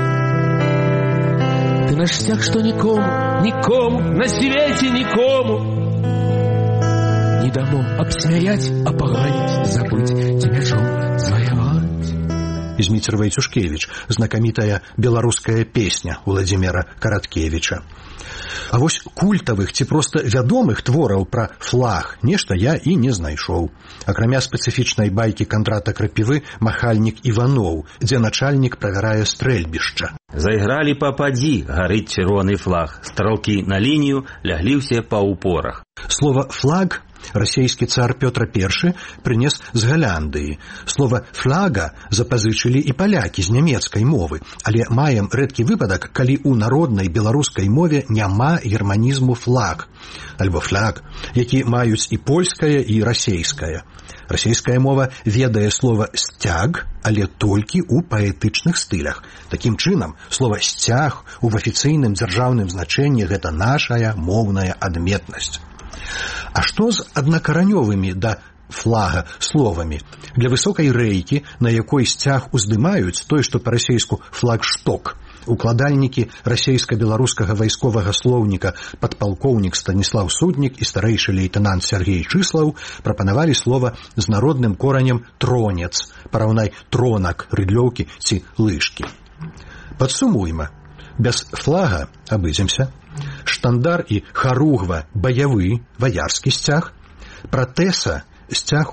Ты наш сцяг, што нікому на свеце нікому не дамо абсмяяць, апаганіць, забыць, ці мячом зваяваць. Зміцер Вайцюшкевіч, знакамітая беларуская песня Уладзіміра Караткевіча. А вось культавых ці проста вядомых твораў пра флаг нешта я і не знайшоў. Акрамя спецыфічнай байкі Кандрата Крапівы «Махальнік Іваноў», дзе начальнік правярае стрэльбішча. Зайгралі пападзі, гарыць чырвоны флаг. Стралкі на лінію ляглі ўсе па упорах. Слова «флаг» расійскі цар Пётр I прынес з Галяндыі. Слова «флага» запазычылі і палякі з нямецкай мовы, але маем рэдкі выпадак, калі ў народнай беларускай мове няма германізму «флаг» альбо «фляг», які маюць і польская, і расейская. Расійская мова ведае слова «сцяг», але толькі ў паэтычных стылях. Такім чынам, слова «сцяг» у афіцыйным дзяржаўным значэнні гэта нашая моўная адметнасць. А што з аднакаранёвымі да флага словамі? Для высокай рэйкі, на якой сцяг уздымаюць, той, што па-расейску флагшток, укладальнікі расейска-беларускага вайсковага слоўніка падпалкоўнік Станіслаў Суднік і старэйшы лейтэнант Сергей Чыслаў прапанавалі слова з народным коранем «тронец», параўнай «тронак», «рыдлёўкі» ці «лыжкі». Падсумуйма. Без флага абыдземся. Штандар і харугва – баявы, ваярскі сцяг. Пратэса – сцяг